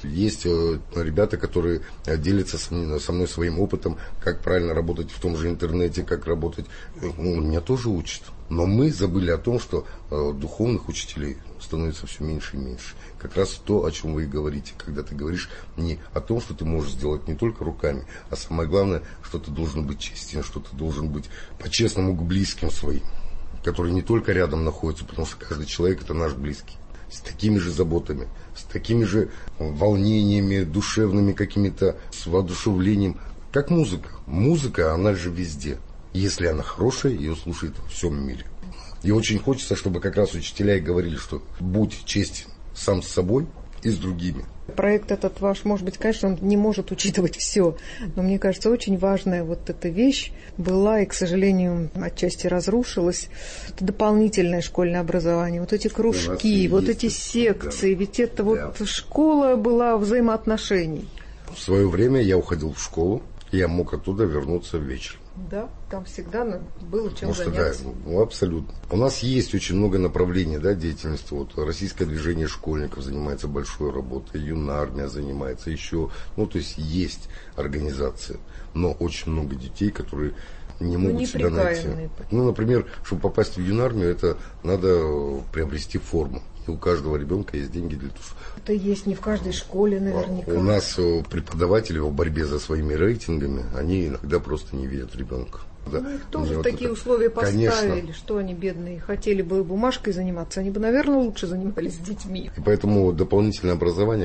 Есть ребята, которые делятся со мной своим опытом, как правильно работать в том же интернете, как работать. Меня тоже учат. Но мы забыли о том, что духовных учителей становится все меньше и меньше. Как раз то, о чем вы и говорите, когда ты говоришь не о том, что ты можешь сделать не только руками, а самое главное, что ты должен быть честен, что ты должен быть по-честному к близким своим, которые не только рядом находятся, потому что каждый человек — это наш близкий. С такими же заботами, с такими же волнениями, душевными какими-то, с воодушевлением, как музыка. Музыка, она же везде. Если она хорошая, ее слушают во всем мире. И очень хочется, чтобы как раз учителя и говорили, что будь честен сам с собой и с другими. Проект этот ваш, может быть, конечно, он не может учитывать все, но мне кажется, очень важная вот эта вещь была и, к сожалению, отчасти разрушилась. Это дополнительное школьное образование, вот эти кружки, вот эти секции, да. Ведь это вот школа была взаимоотношений. В свое время я уходил в школу, я мог оттуда вернуться вечером. Да, там всегда было чем заняться. Да, абсолютно. У нас есть очень много направлений, да, деятельности. Вот российское движение школьников занимается большой работой, юнармия занимается еще. То есть есть организации, но очень много детей, которые не могут себя найти. Например, чтобы попасть в юнармию, это надо приобрести форму. И у каждого ребенка есть деньги для того, это есть не в каждой школе наверняка. У нас преподаватели в борьбе за своими рейтингами, они иногда просто не видят ребенка. Да. Их тоже в такие условия поставили, конечно. Что они, бедные, хотели бы бумажкой заниматься, они бы, наверное, лучше занимались с детьми. И поэтому дополнительное образование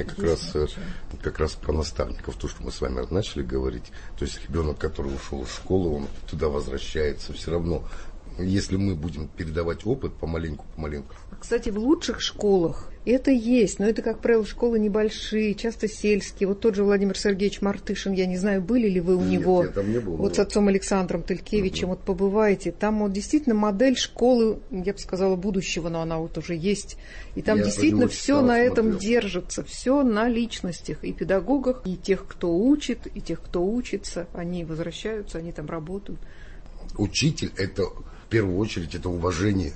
как раз про наставников, то, что мы с вами начали говорить. То есть ребенок, который ушел из школы, он туда возвращается все равно. Если мы будем передавать опыт помаленьку. Кстати, в лучших школах это есть, но это, как правило, школы небольшие, часто сельские. Вот тот же Владимир Сергеевич Мартышин, я не знаю, были ли вы у него. Я там не был. Вот с отцом Александром Тылькевичем, вот побываете. Там вот действительно модель школы, я бы сказала, будущего, но она вот уже есть. И там действительно все на этом держится, все на личностях и педагогах, и тех, кто учит, и тех, кто учится. Они возвращаются, они там работают. Учитель — это в первую очередь это уважение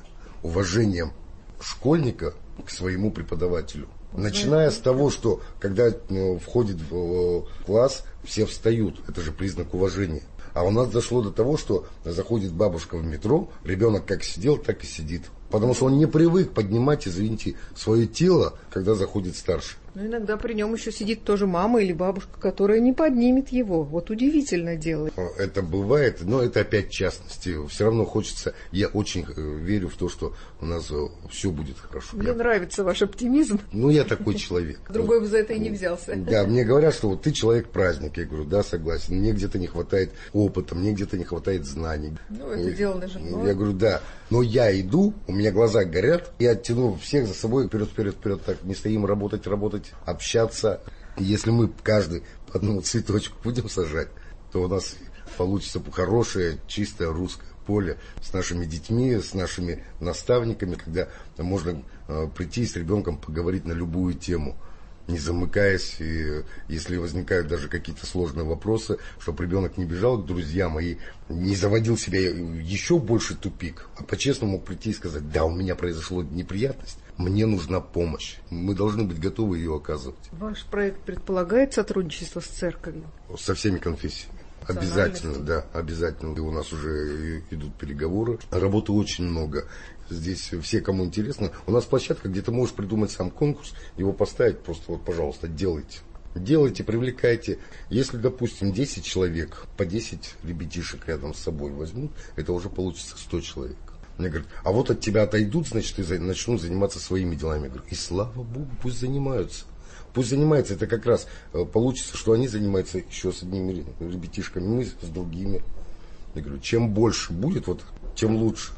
школьника к своему преподавателю. Начиная с того, что когда входит в класс, все встают. Это же признак уважения. А у нас дошло до того, что заходит бабушка в метро, ребенок как сидел, так и сидит. Потому что он не привык поднимать, извините, свое тело, когда заходит старший. Но иногда при нем еще сидит тоже мама или бабушка, которая не поднимет его. Вот удивительное дело. Это бывает, но это опять частности. Все равно хочется, я очень верю в то, что у нас все будет хорошо. Мне нравится ваш оптимизм. Я такой человек. Другой бы за это и не взялся. Да, мне говорят, что вот ты человек-праздник. Я говорю, да, согласен. Мне где-то не хватает опыта, мне где-то не хватает знаний. Это дело даже. Я говорю, да. Но я иду, у меня глаза горят, я оттяну всех за собой вперед, так не стоим работать, общаться. Если мы каждый по одному цветочку будем сажать, то у нас получится хорошее, чистое русское поле с нашими детьми, с нашими наставниками, когда можно прийти с ребенком поговорить на любую тему, не замыкаясь, и если возникают даже какие-то сложные вопросы, чтобы ребенок не бежал к друзьям и не заводил себя еще больше тупик, а по-честному прийти и сказать, да, у меня произошла неприятность, мне нужна помощь. Мы должны быть готовы ее оказывать. Ваш проект предполагает сотрудничество с церковью? Со всеми конфессиями. Обязательно, да, обязательно. И у нас уже идут переговоры. Работы очень много. Здесь все, кому интересно. У нас площадка, где ты можешь придумать сам конкурс, его поставить, просто вот, пожалуйста, делайте. Делайте, привлекайте. Если, допустим, 10 человек, по 10 ребятишек рядом с собой возьмут, это уже получится 100 человек. Мне говорят, а вот от тебя отойдут, значит, и начнут заниматься своими делами. Я говорю, и слава Богу, пусть занимаются. Пусть занимаются, это как раз получится, что они занимаются еще с одними ребятишками, мы с другими. Я говорю, чем больше будет, вот, тем лучше.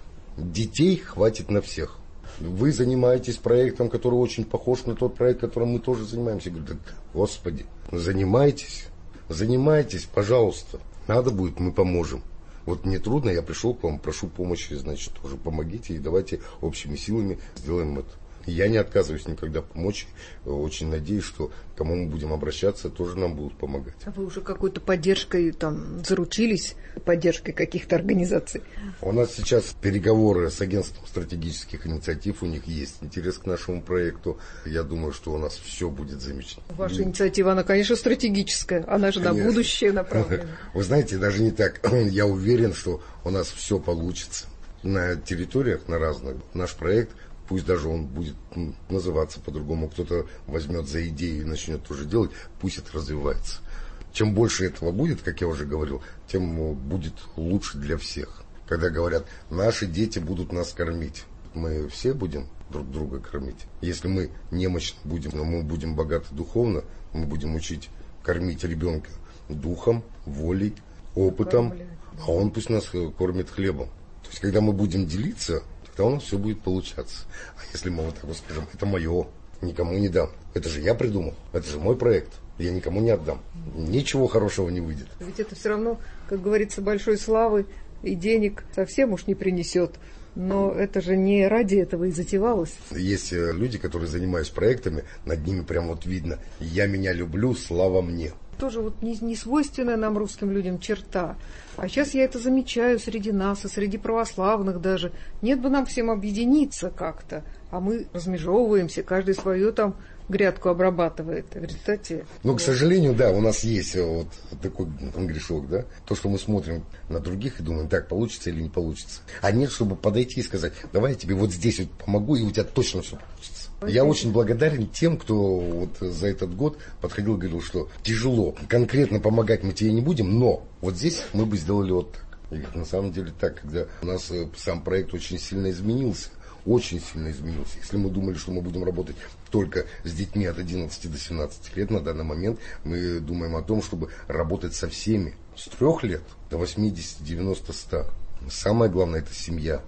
Детей хватит на всех. Вы занимаетесь проектом, который очень похож на тот проект, которым мы тоже занимаемся. Я говорю, да, Господи, занимайтесь, пожалуйста. Надо будет, мы поможем. Вот мне трудно, я пришел к вам, прошу помощи, значит, тоже помогите и давайте общими силами сделаем это. Я не отказываюсь никогда помочь. Очень надеюсь, что кому мы будем обращаться, тоже нам будут помогать. А вы уже какой-то поддержкой там заручились, поддержкой каких-то организаций? У нас сейчас переговоры с агентством стратегических инициатив, у них есть интерес к нашему проекту. Я думаю, что у нас все будет замечательно. Ваша инициатива, она, конечно, стратегическая, она же конечно. На будущее направлена. Вы знаете, даже не так. Я уверен, что у нас все получится. На территориях, на разных, наш проект, пусть даже он будет называться по-другому, кто-то возьмет за идею и начнет тоже делать, пусть это развивается. Чем больше этого будет, как я уже говорил, тем будет лучше для всех. Когда говорят, наши дети будут нас кормить, мы все будем друг друга кормить. Если мы немощны будем, но мы будем богаты духовно, мы будем учить кормить ребенка духом, волей, опытом, а он пусть нас кормит хлебом. То есть, когда мы будем делиться, тогда у нас все будет получаться. А если мы вот так вот скажем, это мое, никому не дам. Это же я придумал, это же мой проект, я никому не отдам. Ничего хорошего не выйдет. Ведь это все равно, как говорится, большой славы и денег совсем уж не принесет. Но это же не ради этого и затевалось. Есть люди, которые занимаются проектами, над ними прям вот видно: я меня люблю, слава мне. Тоже вот не свойственная нам, русским людям, черта. А сейчас я это замечаю среди нас, и среди православных даже. Нет бы нам всем объединиться как-то, а мы размежевываемся, каждый свою там грядку обрабатывает. В результате... Ну, к сожалению, да, у нас есть вот такой грешок, да. То, что мы смотрим на других и думаем, так, получится или не получится. А нет, чтобы подойти и сказать, давай я тебе вот здесь вот помогу, и у тебя точно все получится. Я очень благодарен тем, кто вот за этот год подходил и говорил, что тяжело, конкретно помогать мы тебе не будем, но вот здесь мы бы сделали вот так. И на самом деле так, когда у нас сам проект очень сильно изменился. Очень сильно изменился. Если мы думали, что мы будем работать только с детьми от 11 до 17 лет, на данный момент мы думаем о том, чтобы работать со всеми. С 3 лет до 80, 90, 100. Самое главное — это семья.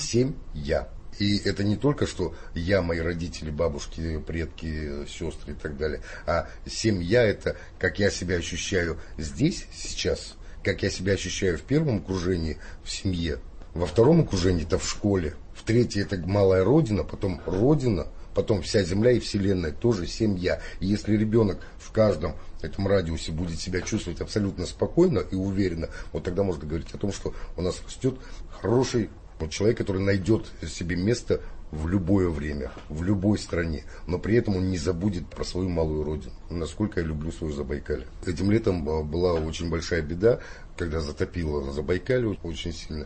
Семья. И это не только, что я, мои родители, бабушки, предки, сестры и так далее, а семья — это как я себя ощущаю здесь, сейчас, как я себя ощущаю в первом окружении, в семье, во втором окружении — это в школе, в третьем — это малая родина, потом родина, потом вся земля и вселенная, тоже семья. И если ребенок в каждом этом радиусе будет себя чувствовать абсолютно спокойно и уверенно, вот тогда можно говорить о том, что у нас растет хороший человек, который найдет себе место в любое время, в любой стране, но при этом он не забудет про свою малую родину. Насколько я люблю свою Забайкалье. Этим летом была очень большая беда, когда затопило Забайкалье очень сильно.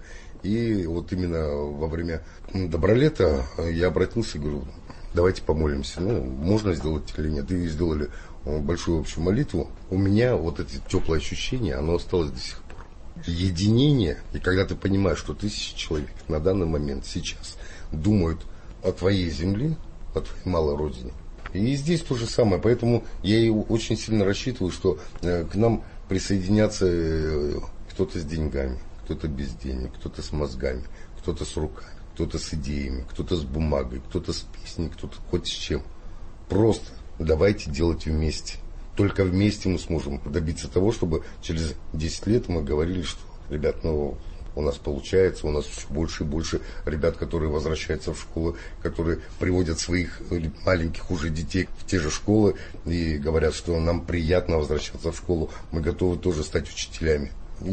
И вот именно во время Добролета я обратился и говорю, давайте помолимся. Ну, можно сделать или нет? И сделали большую общую молитву. У меня вот это теплое ощущение, оно осталось до сих пор. Единение, и когда ты понимаешь, что 1000 человек на данный момент сейчас думают о твоей земле, о твоей малой родине. И здесь то же самое, поэтому я и очень сильно рассчитываю, что к нам присоединятся кто-то с деньгами, кто-то без денег, кто-то с мозгами, кто-то с руками, кто-то с идеями, кто-то с бумагой, кто-то с песней, кто-то хоть с чем. Просто давайте делать вместе. Только вместе мы сможем добиться того, чтобы через 10 лет мы говорили, что, ребят, ну, у нас получается, у нас все больше и больше ребят, которые возвращаются в школы, которые приводят своих маленьких уже детей в те же школы и говорят, что нам приятно возвращаться в школу, мы готовы тоже стать учителями.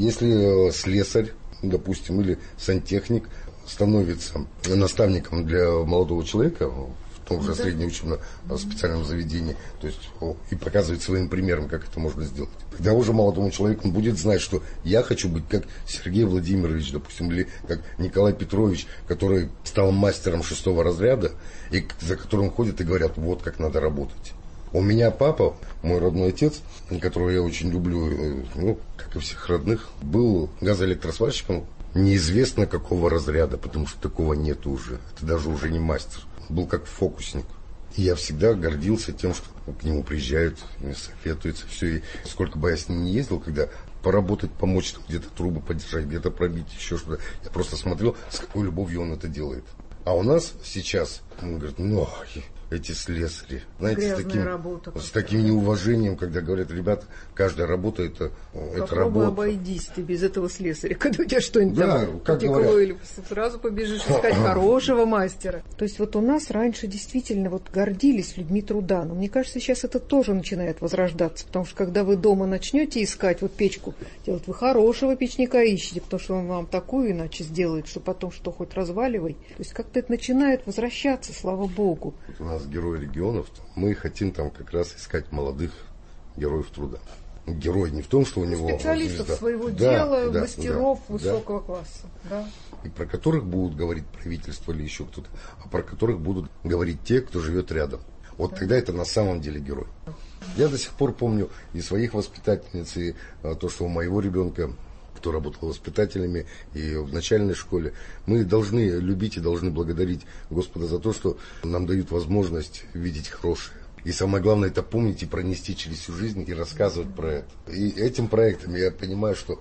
Если слесарь, допустим, или сантехник становится наставником для молодого человека в том же среднем учебном специальном заведении, то есть и показывает своим примером, как это можно сделать. Тогда уже молодому человеку он будет знать, что я хочу быть как Сергей Владимирович, допустим, или как Николай Петрович, который стал мастером 6 разряда, и за которым ходят и говорят, вот как надо работать. У меня папа, мой родной отец, которого я очень люблю, ну, как и всех родных, был газоэлектросварщиком неизвестно какого разряда, потому что такого нет уже. Это даже уже не мастер. Был как фокусник. И я всегда гордился тем, что к нему приезжают, советуются, все. И сколько бы я с ним не ездил, когда поработать, помочь, где-то трубы подержать, где-то пробить, еще что-то, я просто смотрел, с какой любовью он это делает. А у нас сейчас, он говорит, ну, эти слесари. Знаете, работа, с таким неуважением, когда говорят, ребята, каждая работа это работа. Обойдись ты без этого слесаря, когда у тебя что-нибудь там потекло, или сразу побежишь искать хорошего мастера. То есть вот у нас раньше действительно вот гордились людьми труда, но мне кажется, сейчас это тоже начинает возрождаться, потому что когда вы дома начнете искать вот печку делать, вы хорошего печника ищете, потому что он вам такую иначе сделает, что потом что хоть разваливай. То есть как-то это начинает возвращаться, слава богу. У нас герои регионов, мы хотим там как раз искать молодых героев труда. Герой не в том, что у него специалистов звезда. Своего дела, мастеров высокого класса. Да. И про которых будут говорить правительство или еще кто-то, а про которых будут говорить те, кто живет рядом. Вот тогда это на самом деле герой. Я до сих пор помню и своих воспитательниц, и то, что у моего ребенка, кто работал воспитателями и в начальной школе, мы должны любить и должны благодарить Господа за то, что нам дают возможность видеть хорошее. И самое главное, это помнить и пронести через всю жизнь и рассказывать про это. И этим проектом я понимаю, что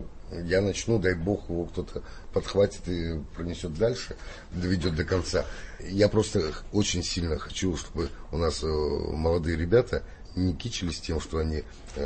я начну, дай Бог, его кто-то подхватит и пронесет дальше, доведет до конца. Я просто очень сильно хочу, чтобы у нас молодые ребята не кичились тем, что они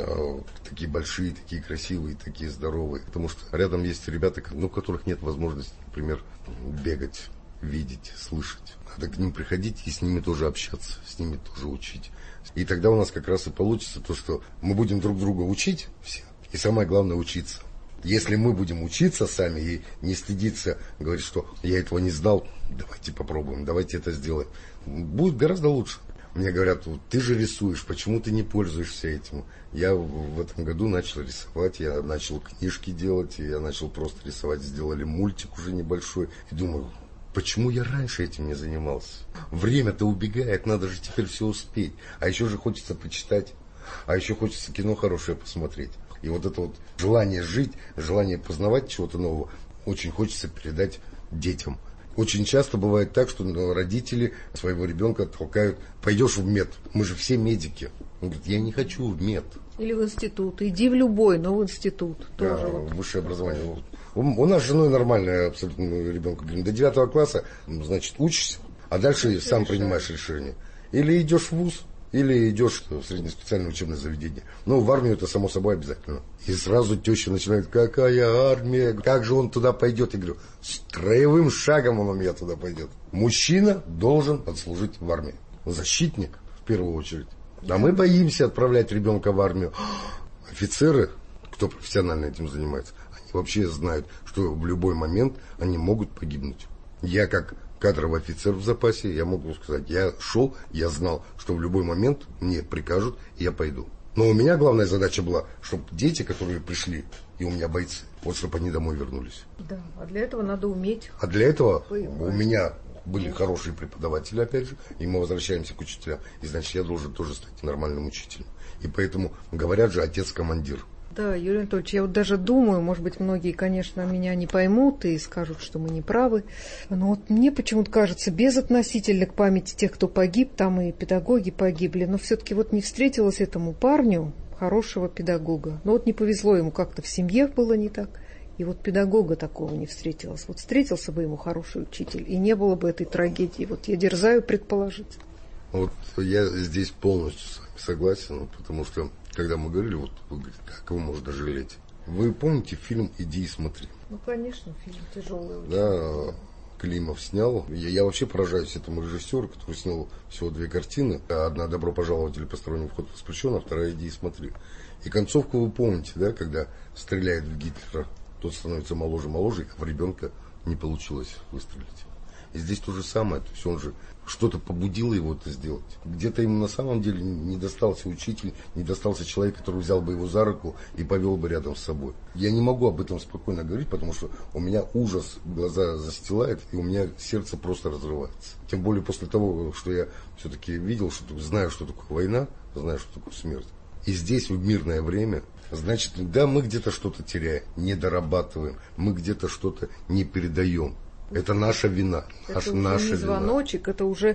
такие большие, такие красивые, такие здоровые. Потому что рядом есть ребята, у которых нет возможности, например, бегать, видеть, слышать. Надо к ним приходить и с ними тоже общаться, с ними тоже учить. И тогда у нас как раз и получится то, что мы будем друг друга учить все. И самое главное учиться. Если мы будем учиться сами и не стыдиться, говорить, что я этого не знал, давайте попробуем, давайте это сделаем, будет гораздо лучше. Мне говорят, ты же рисуешь, почему ты не пользуешься этим? Я в этом году начал рисовать, я начал книжки делать, я начал просто рисовать, сделали мультик уже небольшой. И думаю, почему я раньше этим не занимался? Время-то убегает, надо же теперь все успеть. А еще же хочется почитать, а еще хочется кино хорошее посмотреть. И вот это вот желание жить, желание познавать чего-то нового, очень хочется передать детям. Очень часто бывает так, что родители своего ребенка толкают, пойдешь в мед, мы же все медики. Он говорит, я не хочу в мед. Или в институт, иди в любой, но в институт. Да, тоже высшее образование. У нас с женой нормальное абсолютно ребенка. Говорим, до 9 класса, значит, учишься, а дальше сам принимаешь решение. Или идешь в вуз, или идешь в среднеспециальное учебное заведение. Но в армию это само собой обязательно. И сразу теща начинает, какая армия, как же он туда пойдет? Я говорю, строевым шагом он у меня туда пойдет. Мужчина должен отслужить в армии. Защитник в первую очередь. А мы боимся отправлять ребенка в армию. Офицеры, кто профессионально этим занимается, они вообще знают, что в любой момент они могут погибнуть. Я как кадровый офицер в запасе, я могу сказать, я шел, я знал, что в любой момент мне прикажут, и я пойду. Но у меня главная задача была, чтобы дети, которые пришли, и у меня бойцы, вот чтобы они домой вернулись. Да, а для этого надо уметь. А для этого у меня были хорошие преподаватели, опять же, и мы возвращаемся к учителям. И значит, я должен тоже стать нормальным учителем. И поэтому говорят же, отец-командир. Да, Юрий Анатольевич, я вот даже думаю, может быть, многие, конечно, меня не поймут и скажут, что мы не правы, но вот мне почему-то кажется, безотносительно к памяти тех, кто погиб, там и педагоги погибли, но все-таки вот не встретилось этому парню хорошего педагога. Но вот не повезло ему, как-то в семье было не так, и вот педагога такого не встретилось. Вот встретился бы ему хороший учитель, и не было бы этой трагедии. Вот я дерзаю предположить. Вот я здесь полностью с вами согласен, потому что когда мы говорили, вот вы говорите, как его можно жалеть. Вы помните фильм «Иди и смотри»? Ну, конечно, фильм тяжелый. Да, Климов снял. Я вообще поражаюсь этому режиссеру, который снял всего 2 картины. Одна «Добро пожаловать» или «Посторонний вход воспрещен», а вторая «Иди и смотри». И концовку вы помните, да, когда стреляет в Гитлера, тот становится моложе, а в ребенка не получилось выстрелить. И здесь то же самое, то есть он же что-то побудило его это сделать. Где-то ему на самом деле не достался учитель, не достался человек, который взял бы его за руку и повел бы рядом с собой. Я не могу об этом спокойно говорить, потому что у меня ужас глаза застилает, и у меня сердце просто разрывается. Тем более после того, что я все-таки видел, что знаю, что такое война, знаю, что такое смерть. И здесь, в мирное время, значит, да, мы где-то что-то теряем, не дорабатываем, мы где-то что-то не передаем. Это наша вина. Это уже не звоночек, это уже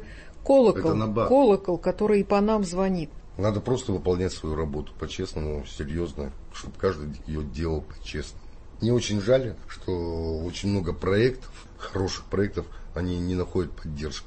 колокол, который и по нам звонит. Надо просто выполнять свою работу по-честному, серьезно, чтобы каждый ее делал по-честному. Мне очень жаль, что очень много проектов, хороших проектов, они не находят поддержки.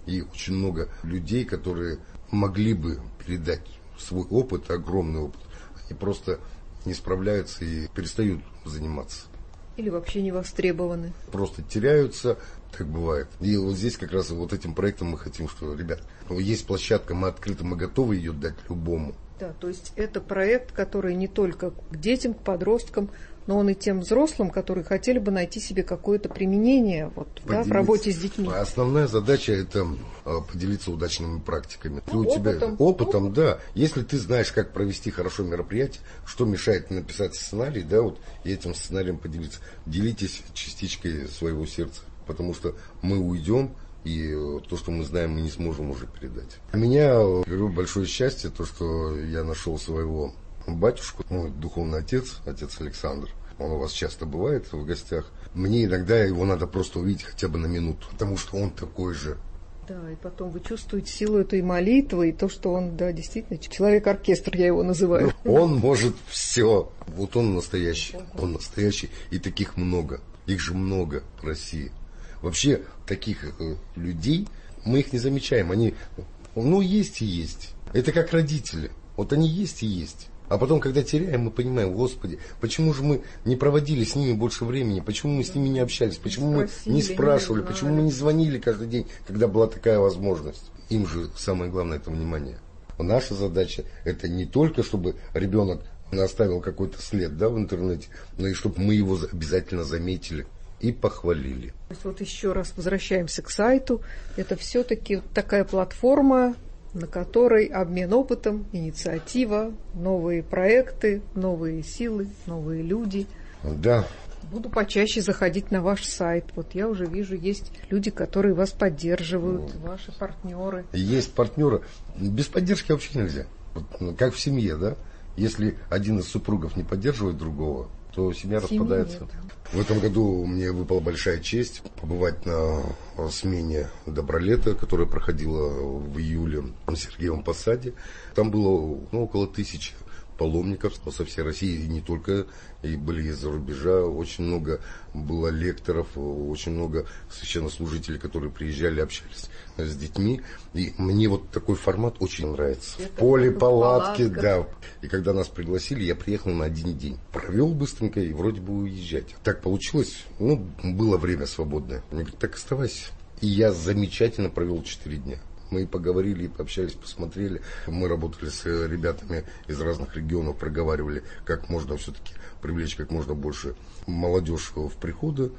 И очень много людей, которые могли бы передать свой опыт, огромный опыт, они просто не справляются и перестают заниматься. Или вообще не востребованы. Просто теряются, так бывает. И вот здесь как раз вот этим проектом мы хотим, что, ребят, есть площадка, мы открыты, мы готовы ее дать любому. Да, то есть это проект, который не только к детям, к подросткам, но он и тем взрослым, которые хотели бы найти себе какое-то применение в работе с детьми. Основная задача – это поделиться удачными практиками. Опытом, да. Если ты знаешь, как провести хорошо мероприятие, что мешает написать сценарий, да, вот, и этим сценарием поделиться. Делитесь частичкой своего сердца, потому что мы уйдем, и то, что мы знаем, мы не сможем уже передать. У меня, говорю, большое счастье, то, что я нашел своего батюшку, мой духовный отец Александр. Он у вас часто бывает в гостях. Мне иногда его надо просто увидеть хотя бы на минуту, потому что он такой же. Да, и потом вы чувствуете силу этой молитвы, и то, что он, да, действительно, человек-оркестр, я его называю. Он может все. Вот он настоящий. Он настоящий. И таких много. Их же много в России. Вообще, таких людей, мы их не замечаем. Они, есть и есть. Это как родители. Вот они есть и есть. А потом, когда теряем, мы понимаем, Господи, почему же мы не проводили с ними больше времени, почему мы с ними не общались, почему мы не спрашивали, почему мы не звонили каждый день, когда была такая возможность. Им же самое главное это внимание. Наша задача это не только, чтобы ребенок оставил какой-то след, да, в интернете, но и чтобы мы его обязательно заметили и похвалили. То есть вот еще раз возвращаемся к сайту. Это все-таки такая платформа, на которой обмен опытом, инициатива, новые проекты, новые силы, новые люди. Да. Буду почаще заходить на ваш сайт. Вот я уже вижу, есть люди, которые вас поддерживают, ваши партнеры. Есть партнеры. Без поддержки вообще нельзя. Вот, как в семье, да? Если один из супругов не поддерживает другого, то семья распадается. Нет. В этом году мне выпала большая честь побывать на смене Добролета, которая проходила в июле на Сергиевом Посаде. Там было около 1000 паломников со всей России, и не только, и были из-за рубежа. Очень много было лекторов, очень много священнослужителей, которые приезжали, общались с детьми. И мне вот такой формат очень нравится. В поле, палатки, да. И когда нас пригласили, я приехал на 1 день. Провел быстренько и вроде бы уезжать. Так получилось, было время свободное. Мне говорят, так оставайся. И я замечательно провел 4 дня. Мы поговорили, пообщались, посмотрели. Мы работали с ребятами из разных регионов, проговаривали, как можно все-таки привлечь как можно больше молодежь в приходы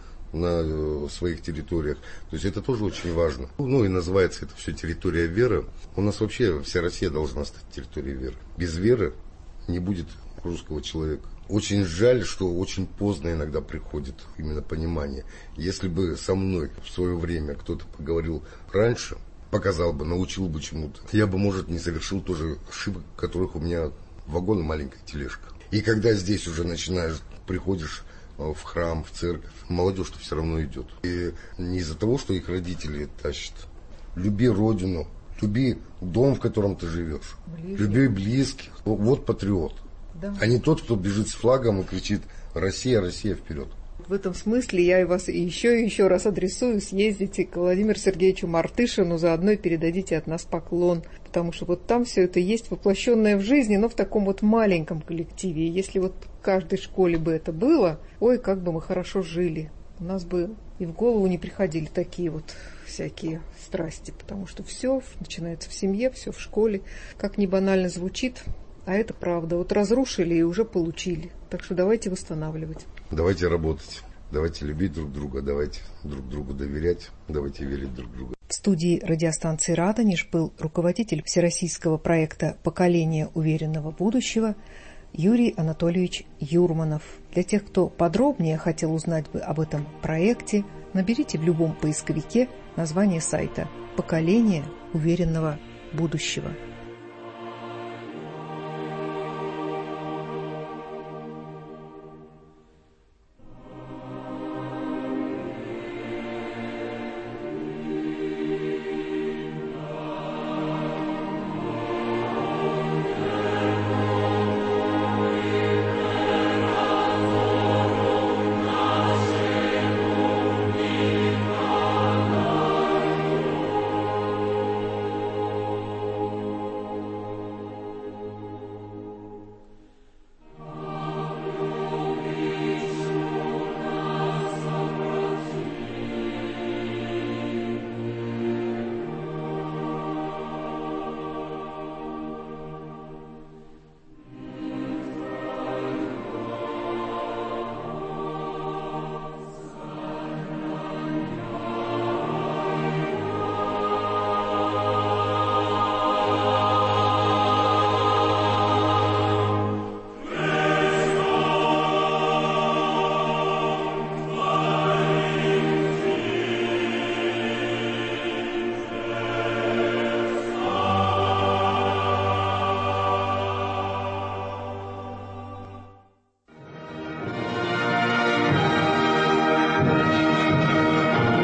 на своих территориях. То есть это тоже очень важно. И называется это все территория веры. У нас вообще вся Россия должна стать территорией веры. Без веры не будет русского человека. Очень жаль, что очень поздно иногда приходит именно понимание. Если бы со мной в свое время кто-то поговорил раньше, показал бы, научил бы чему-то, я бы, может, не совершил тоже ошибок, которых у меня вагон и маленькая тележка. И когда здесь уже приходишь в храм, в церковь, молодежь-то все равно идет. И не из-за того, что их родители тащат. Люби родину, люби дом, в котором ты живешь, люби близких. Вот патриот. Да. А не тот, кто бежит с флагом и кричит «Россия, Россия, вперед!». В этом смысле я вас еще раз адресую, съездите к Владимиру Сергеевичу Мартышину, заодно и передадите от нас поклон, потому что вот там все это есть, воплощенное в жизни, но в таком вот маленьком коллективе. И если вот в каждой школе бы это было, ой, как бы мы хорошо жили. У нас бы и в голову не приходили такие вот всякие страсти, потому что все начинается в семье, все в школе. Как ни банально звучит, а это правда. Вот разрушили и уже получили. Так что давайте восстанавливать. Давайте работать, давайте любить друг друга, давайте друг другу доверять, давайте верить друг другу. В студии радиостанции «Радонеж» был руководитель всероссийского проекта «Поколение уверенного будущего» Юрий Анатольевич Юрманов. Для тех, кто подробнее хотел узнать бы об этом проекте, наберите в любом поисковике название сайта «Поколение уверенного будущего».